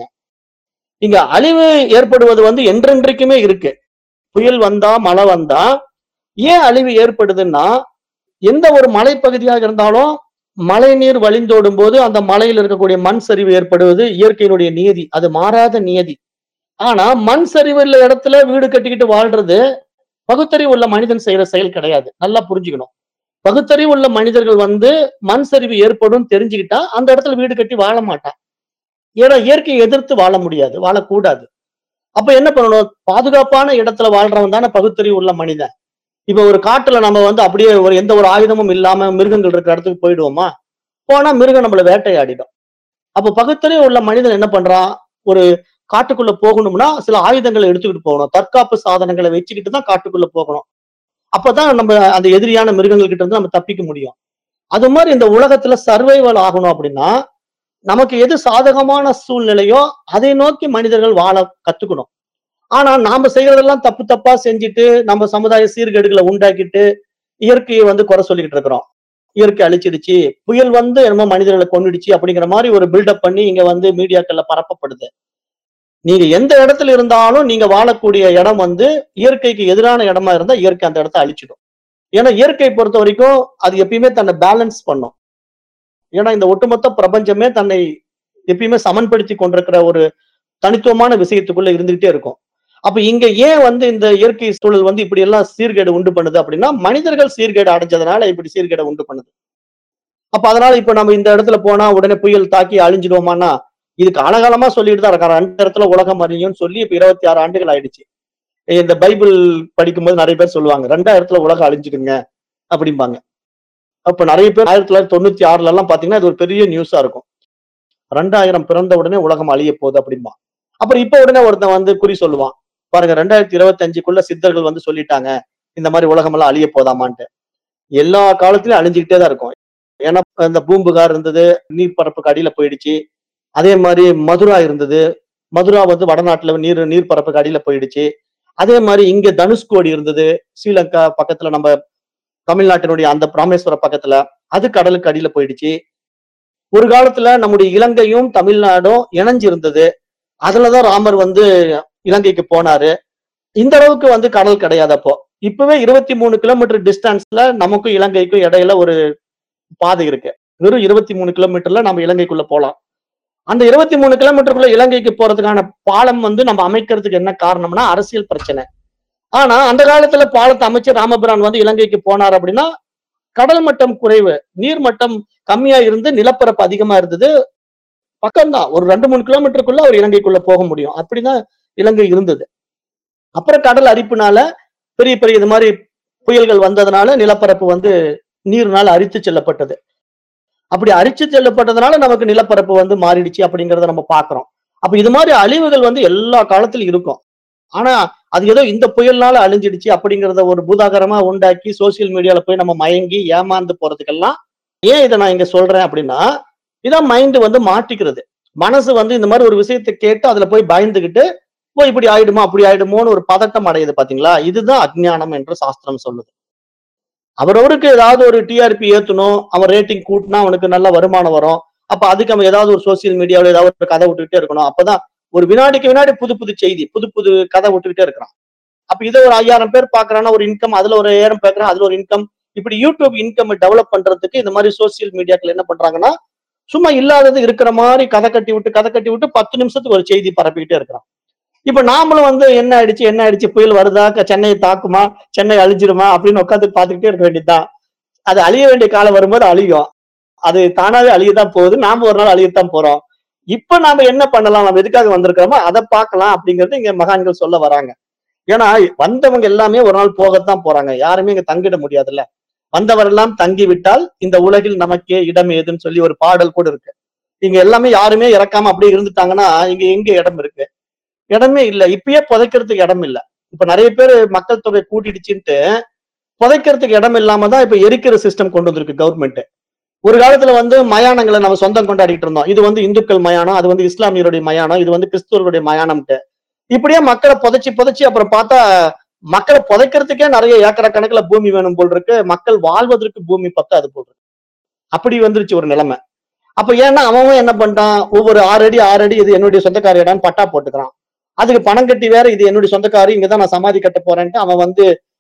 இங்க அழிவு ஏற்படுவது வந்து என்றென்றைக்குமே இருக்கு. புயல் வந்தா மழை வந்தா ஏன் அழிவு ஏற்படுதுன்னா, எந்த ஒரு மலைப்பகுதியாக இருந்தாலும் மழை நீர் வழிந்தோடும் போது அந்த மலையில் இருக்கக்கூடிய மண் சரிவு ஏற்படுவது இயற்கையினுடைய நியதி. அது மாறாத நியதி. ஆனா மண் சரிவு உள்ள இடத்துல வீடு கட்டிக்கிட்டு வாழ்றது பகுத்தறிவு உள்ள மனிதன் செய்யற செயல் கிடையாது. நல்லா புரிஞ்சுக்கணும். பகுத்தறிவு உள்ள மனிதர்கள் வந்து மண் சரிவு ஏற்படும் தெரிஞ்சுக்கிட்டா அந்த இடத்துல வீடு கட்டி வாழ மாட்டான். ஏன்னா இயற்கையை எதிர்த்து வாழ முடியாது, வாழக்கூடாது. அப்ப என்ன பண்ணணும்? பாதுகாப்பான இடத்துல வாழ்றவன் தானே பகுத்தறிவு உள்ள மனிதன். இப்ப ஒரு காட்டுல நம்ம வந்து அப்படியே ஒரு எந்த ஒரு ஆயுதமும் இல்லாம மிருகங்கள் இருக்கிற இடத்துக்கு போயிடுவோமா? போனா மிருகம் நம்மள வேட்டையாடிடும். அப்ப பகுத்தறிவு உள்ள மனிதன் என்ன பண்றான்? ஒரு காட்டுக்குள்ள போகணும்னா சில ஆயுதங்களை எடுத்துக்கிட்டு போகணும். தற்காப்பு சாதனங்களை வச்சுக்கிட்டு தான் காட்டுக்குள்ள போகணும். அப்பதான் நம்ம அந்த எதிரியான மிருகங்கள் கிட்ட இருந்து நம்ம தப்பிக்க முடியும். அது மாதிரி இந்த உலகத்துல சர்வைவல் ஆகணும் அப்படின்னா, நமக்கு எது சாதகமான சூழ்நிலையோ அதை நோக்கி மனிதர்கள் வாழ கத்துக்கணும். ஆனா நாம செய்யறதெல்லாம் தப்பு தப்பா செஞ்சுட்டு நம்ம சமுதாய சீர்கேடுகளை உண்டாக்கிட்டு இயற்கையை வந்து குறை சொல்லிக்கிட்டு இருக்கிறோம். இயற்கை அழிச்சிடுச்சு, புயல் வந்து என்னமோ மனிதர்களை கொன்னுடுச்சு அப்படிங்கிற மாதிரி ஒரு பில்டப் பண்ணி இங்க வந்து மீடியாக்கள்ல பரப்பப்படுது. நீங்க எந்த இடத்துல இருந்தாலும் நீங்க வாழக்கூடிய இடம் வந்து இயற்கைக்கு எதிரான இடமா இருந்தா இயற்கை அந்த இடத்த அழிச்சிடும். ஏன்னா இயற்கை பொறுத்த வரைக்கும் அது எப்பயுமே தன்னை பேலன்ஸ் பண்ணும். ஏன்னா இந்த ஒட்டுமொத்த பிரபஞ்சமே தன்னை எப்பயுமே சமன்படுத்தி கொண்டிருக்கிற ஒரு தனித்துவமான விஷயத்துக்குள்ள இருந்துகிட்டே இருக்கும். அப்ப இங்க ஏன் வந்து இந்த இயற்கை சூழல் வந்து இப்படி எல்லாம் சீர்கேடு உண்டு பண்ணுது அப்படின்னா, மனிதர்கள் சீர்கேடு அடைஞ்சதுனால இப்படி சீர்கேடை உண்டு பண்ணுது. அப்ப அதனால இப்ப நம்ம இந்த இடத்துல போனா உடனே புயல் தாக்கி அழிஞ்சிடுவோமான்னா, இது காலகாலமா சொல்லிட்டு தான் இருக்காங்க. ரெண்டு இடத்துல உலகம் அழியும்னு சொல்லி இப்ப இருபத்தி ஆறு ஆண்டுகள் ஆயிடுச்சு. இந்த பைபிள் படிக்கும்போது நிறைய பேர் சொல்லுவாங்க, ரெண்டாயிரத்துல உலகம் அழிஞ்சுடுங்க அப்படிம்பாங்க. அப்ப நிறைய பேர் ஆயிரத்தி தொள்ளாயிரத்தி தொண்ணூத்தி ஆறுல எல்லாம் பாத்தீங்கன்னா இது ஒரு பெரிய நியூஸா இருக்கும். ரெண்டாயிரம் பிறந்த உடனே உலகம் அழிய போகுது அப்படிம்பா. அப்புறம் இப்ப உடனே ஒருத்தன் வந்து குறி சொல்லுவான். பாருங்க ரெண்டாயிரத்தி இருபத்தி அஞ்சுக்குள்ள சித்தர்கள் வந்து சொல்லிட்டாங்க, இந்த மாதிரி உலகம் எல்லாம் அழிய போதாமான்ட்டு. எல்லா காலத்திலயும் அழிஞ்சுக்கிட்டே தான் இருக்கும். ஏன்னா இந்த பூம்புகார் இருந்தது, நீர்ப்பரப்புக்கு அடியில போயிடுச்சு. அதே மாதிரி மதுரா இருந்தது. மதுரா வந்து வடநாட்டுல நீர் நீர்ப்பரப்புக்கு அடியில போயிடுச்சு. அதே மாதிரி இங்க தனுஷ்கோடி இருந்தது, ஸ்ரீலங்கா பக்கத்துல, நம்ம தமிழ்நாட்டினுடைய அந்த ராமேஸ்வரம் பக்கத்துல, அது கடலுக்கு அடியில போயிடுச்சு. ஒரு காலத்துல நம்முடைய இலங்கையும் தமிழ்நாடும் இணைஞ்சு இருந்தது. அதுலதான் ராமர் வந்து இலங்கைக்கு போனாரு. இந்த அளவுக்கு வந்து கடல் கிடையாது அப்போ. இப்பவே இருபத்தி மூணு கிலோமீட்டர் டிஸ்டன்ஸ்ல நமக்கும் இலங்கைக்கும் இடையில ஒரு பாதை இருக்கு. வெறும் இருபத்தி மூணு கிலோமீட்டர்ல நம்ம இலங்கைக்குள்ள போலாம். அந்த இருபத்தி மூணு கிலோமீட்டருக்குள்ள இலங்கைக்கு போறதுக்கான பாலம் வந்து நம்ம அமைக்கிறதுக்கு என்ன காரணம்னா அரசியல் பிரச்சனை. ஆனா அந்த காலத்துல பாலத்தை அமைச்சு ராமபிரான் வந்து இலங்கைக்கு போனார் அப்படின்னா கடல் மட்டம் குறைவு, நீர் மட்டம் கம்மியா இருந்து நிலப்பரப்பு அதிகமா இருந்தது. பக்கம்தான், ஒரு ரெண்டு மூணு கிலோமீட்டருக்குள்ள அவர் இலங்கைக்குள்ள போக முடியும். அப்படிதான் இலங்கை இருந்தது. அப்புறம் கடல் அரிப்புனால பெரிய பெரிய இது மாதிரி புயல்கள் வந்ததுனால நிலப்பரப்பு வந்து நீர்னால அரித்து செல்லப்பட்டது. அப்படி அரிச்சு செல்லப்பட்டதுனால நமக்கு நிலப்பரப்பு வந்து மாறிடுச்சு அப்படிங்கறத நம்ம பாக்குறோம். அப்ப இது மாதிரி அழிவுகள் வந்து எல்லா காலத்திலும் இருக்கும். ஆனா அது ஏதோ இந்த புயல்னால அழிஞ்சிடுச்சு அப்படிங்கறத ஒரு பூதாகரமா உண்டாக்கி சோசியல் மீடியால போய் நம்ம மயங்கி ஏமாந்து போறதுக்கெல்லாம் ஏன் இதை நான் இங்க சொல்றேன் அப்படின்னா, இதான் மைண்ட் வந்து மாட்டிக்கிறது. மனசு வந்து இந்த மாதிரி ஒரு விஷயத்தை கேட்டு அதுல போய் பயந்துகிட்டு ஓ இப்படி ஆயிடுமா அப்படி ஆயிடுமோன்னு ஒரு பதட்டம் அடையுது பாத்தீங்களா? இதுதான் அஜ்ஞானம் என்று சாஸ்திரம் சொல்லுது. அவரவருக்கு ஏதாவது ஒரு டிஆர்பி ஏத்தணும், அவன் ரேட்டிங் கூட்டினா அவனுக்கு நல்ல வருமானம் வரும். அப்ப அதுக்கு அவன் ஏதாவது ஒரு சோசியல் மீடியாவில் ஏதாவது ஒரு கதை விட்டுக்கிட்டே இருக்கணும். அப்பதான் ஒரு வினாடிக்கு வினாடி புது புது செய்தி, புது புது கதை விட்டுக்கிட்டே இருக்கிறான். அப்ப இதை ஒரு ஐயாயிரம் பேர் பாக்குறான்னா ஒரு இன்கம், அதுல ஒரு ஐயாயிரம் பேக்குறான், அதுல ஒரு இன்கம். இப்படி யூடியூப் இன்கம் டெவலப் பண்றதுக்கு இந்த மாதிரி சோசியல் மீடியாக்கள் என்ன பண்றாங்கன்னா, சும்மா இல்லாதது இருக்கிற மாதிரி கதை கட்டி விட்டு கதை கட்டி விட்டு பத்து நிமிஷத்துக்கு ஒரு செய்தி பரப்பிக்கிட்டே இருக்கிறான். இப்ப நாமளும் வந்து என்ன ஆயிடுச்சு என்ன ஆயிடுச்சு புயல் வருதா, சென்னையை தாக்குமா, சென்னை அழிஞ்சிருமா அப்படின்னு உட்காந்து பாத்துக்கிட்டே இருக்க வேண்டியதுதான். அது அழிய வேண்டிய காலம் வரும்போது அழியும். அது தானாவே அழியதான் போகுது, நாம ஒரு நாள் அழியத்தான் போறோம். இப்ப நாம என்ன பண்ணலாம், நம்ம எதுக்காக வந்திருக்கிறோமோ அதை பார்க்கலாம் அப்படிங்கறது இங்க மகான்கள் சொல்ல வராங்க. ஏன்னா வந்தவங்க எல்லாமே ஒரு நாள் போகத்தான் போறாங்க, யாருமே இங்க தங்கிட முடியாதுல்ல. வந்தவரெல்லாம் தங்கி விட்டால் இந்த உலகில் நமக்கே இடம் ஏதுன்னு சொல்லி ஒரு பாடல் கூட இருக்கு. இங்க எல்லாமே யாருமே இறக்காம அப்படியே இருந்துட்டாங்கன்னா இங்க எங்க இடம் இருக்கு? இடமே இல்ல. இப்பயே புதைக்கிறதுக்கு இடம் இல்ல. இப்ப நிறைய பேர் மக்கள் தொகை கூட்டிடுச்சுன்ட்டு புதைக்கிறதுக்கு இடம் இல்லாம தான் இப்ப எரிக்கிற சிஸ்டம் கொண்டு வந்திருக்கு கவர்மெண்ட். ஒரு காலத்துல வந்து மயானங்களை நம்ம சொந்தம் கொண்டாடிட்டு இருந்தோம். இது வந்து இந்துக்கள் மயானம், அது வந்து இஸ்லாமியருடைய மயானம், இது வந்து கிறிஸ்துவருடைய மயானம்ட்டு. இப்படியே மக்களை புதைச்சி புதைச்சி அப்புறம் பார்த்தா மக்களை புதைக்கிறதுக்கே நிறைய ஏக்கர கணக்குல பூமி வேணும் போல் இருக்கு, மக்கள் வாழ்வதற்கு பூமி பத்தாது போல் இருக்கு. அப்படி வந்துருச்சு ஒரு நிலைமை. அப்ப ஏன்னா அவன் என்ன பண்றான், ஒவ்வொரு ஆறு அடி ஆறு அடி இது என்னுடைய சொந்தக்கார இடம் பட்டா போட்டுக்கிறான். அதுக்கு பணம் கட்டி வேற இது என்னுடைய சொந்தக்காரி, இங்கதான் நான் சமாதி கட்ட போறேன்ட்டு அவன் வந்து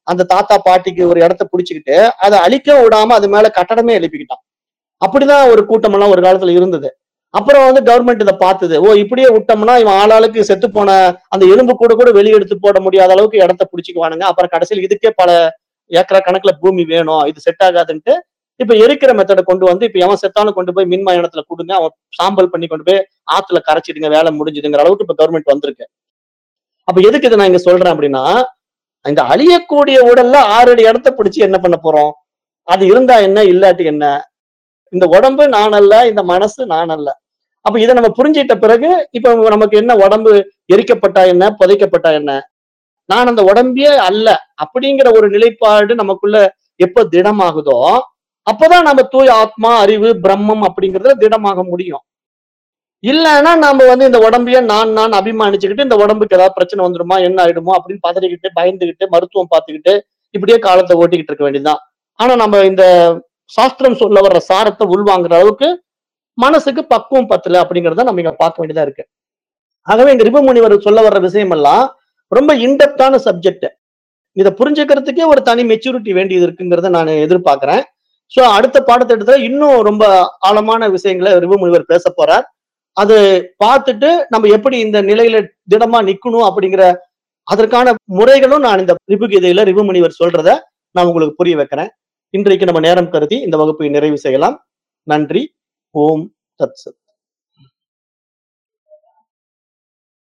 அந்த தாத்தா பாட்டிக்கு ஒரு இடத்த புடிச்சுக்கிட்டு அதை அழிக்க விடாம அது மேல கட்டடமே எழுப்பிக்கிட்டான். அப்படிதான் ஒரு கூட்டம் எல்லாம் ஒரு காலத்துல இருந்தது. அப்புறம் வந்து கவர்மெண்ட் இதை பார்த்தது. ஓ இப்படியே விட்டோம்னா இவன் ஆளாளுக்கு செத்து போன அந்த எலும்பு கூட கூட வெளியே எடுத்து போட முடியாத அளவுக்கு இடத்த புடிச்சுக்குவானுங்க. அப்புறம் கடைசியில் இதுக்கே பல ஏக்கரா கணக்குல பூமி வேணும், இது செட் ஆகாதுன்ட்டு இப்ப எரிக்கிற மெத்தடை கொண்டு வந்து இப்ப எவன் செத்தாலும் கொண்டு போய் மின் மயானத்துல கொடுங்க, அவன் சாம்பல் பண்ணி கொண்டு போய் ஆத்துல கரைச்சிடுங்க, வேலை முடிஞ்சுதுங்கிற அளவுக்கு இப்ப கவர்மெண்ட் வந்திருக்கு. அப்ப எதுக்கு இதை நான் இங்க சொல்றேன் அப்படின்னா, இந்த அழியக்கூடிய உடல்ல ஆறு அடி இடத்த பிடிச்சு என்ன பண்ண போறோம்? அது இருந்தா என்ன, இல்லாட்டி என்ன? இந்த உடம்பு நான் அல்ல, இந்த மனசு நான் அல்ல. அப்ப இதை நம்ம புரிஞ்சிட்ட பிறகு இப்ப நமக்கு என்ன, உடம்பு எரிக்கப்பட்டா என்ன, புதைக்கப்பட்டா என்ன, நான் அந்த உடம்பே அல்ல அப்படிங்கிற ஒரு நிலைப்பாடு நமக்குள்ள எப்ப திடமாகுதோ அப்பதான் நம்ம தூய ஆத்மா, அறிவு, பிரம்மம் அப்படிங்கறத திடமாக முடியும். இல்லைன்னா நாம வந்து இந்த உடம்பையே நான் நான் அபிமானிச்சுக்கிட்டு இந்த உடம்புக்கு ஏதாவது பிரச்சனை வந்துருமா, என்ன ஆயிடுமோ அப்படின்னு பதறிக்கிட்டு பயந்துகிட்டு மருத்துவம் பார்த்துக்கிட்டு இப்படியே காலத்தை ஓட்டிக்கிட்டு இருக்க வேண்டியதுதான். ஆனா நம்ம இந்த சாஸ்திரம் சொல்ல வர்ற சாரத்தை உள்வாங்குற அளவுக்கு மனசுக்கு பக்குவம் பத்தல அப்படிங்கறத நம்ம இங்க பார்க்க வேண்டியதா இருக்கு. ஆகவே இந்த ரிபு முனிவர் சொல்ல வர்ற விஷயம் எல்லாம் ரொம்ப இன்டெப்தான சப்ஜெக்ட். இதை புரிஞ்சுக்கிறதுக்கே ஒரு தனி மெச்சூரிட்டி வேண்டியது இருக்குங்கிறத நான் எதிர்பார்க்கிறேன். சோ அடுத்த பாடத்திட்டத்துல இன்னும் ரொம்ப ஆழமான விஷயங்களை ரிபு முனிவர் பேச போறார். அது பார்த்துட்டு நம்ம எப்படி இந்த நிலையில திடமா நிக்கணும் அப்படிங்கிற அதற்கான முறைகளும் நான் இந்த ரிபு கீதையில ரிபு முனிவர் சொல்றத நான் உங்களுக்கு புரிய வைக்கிறேன். இன்றைக்கு நம்ம நேரம் கருதி இந்த வகுப்பை நிறைவு செய்யலாம். நன்றி. ஓம் தத் சத்.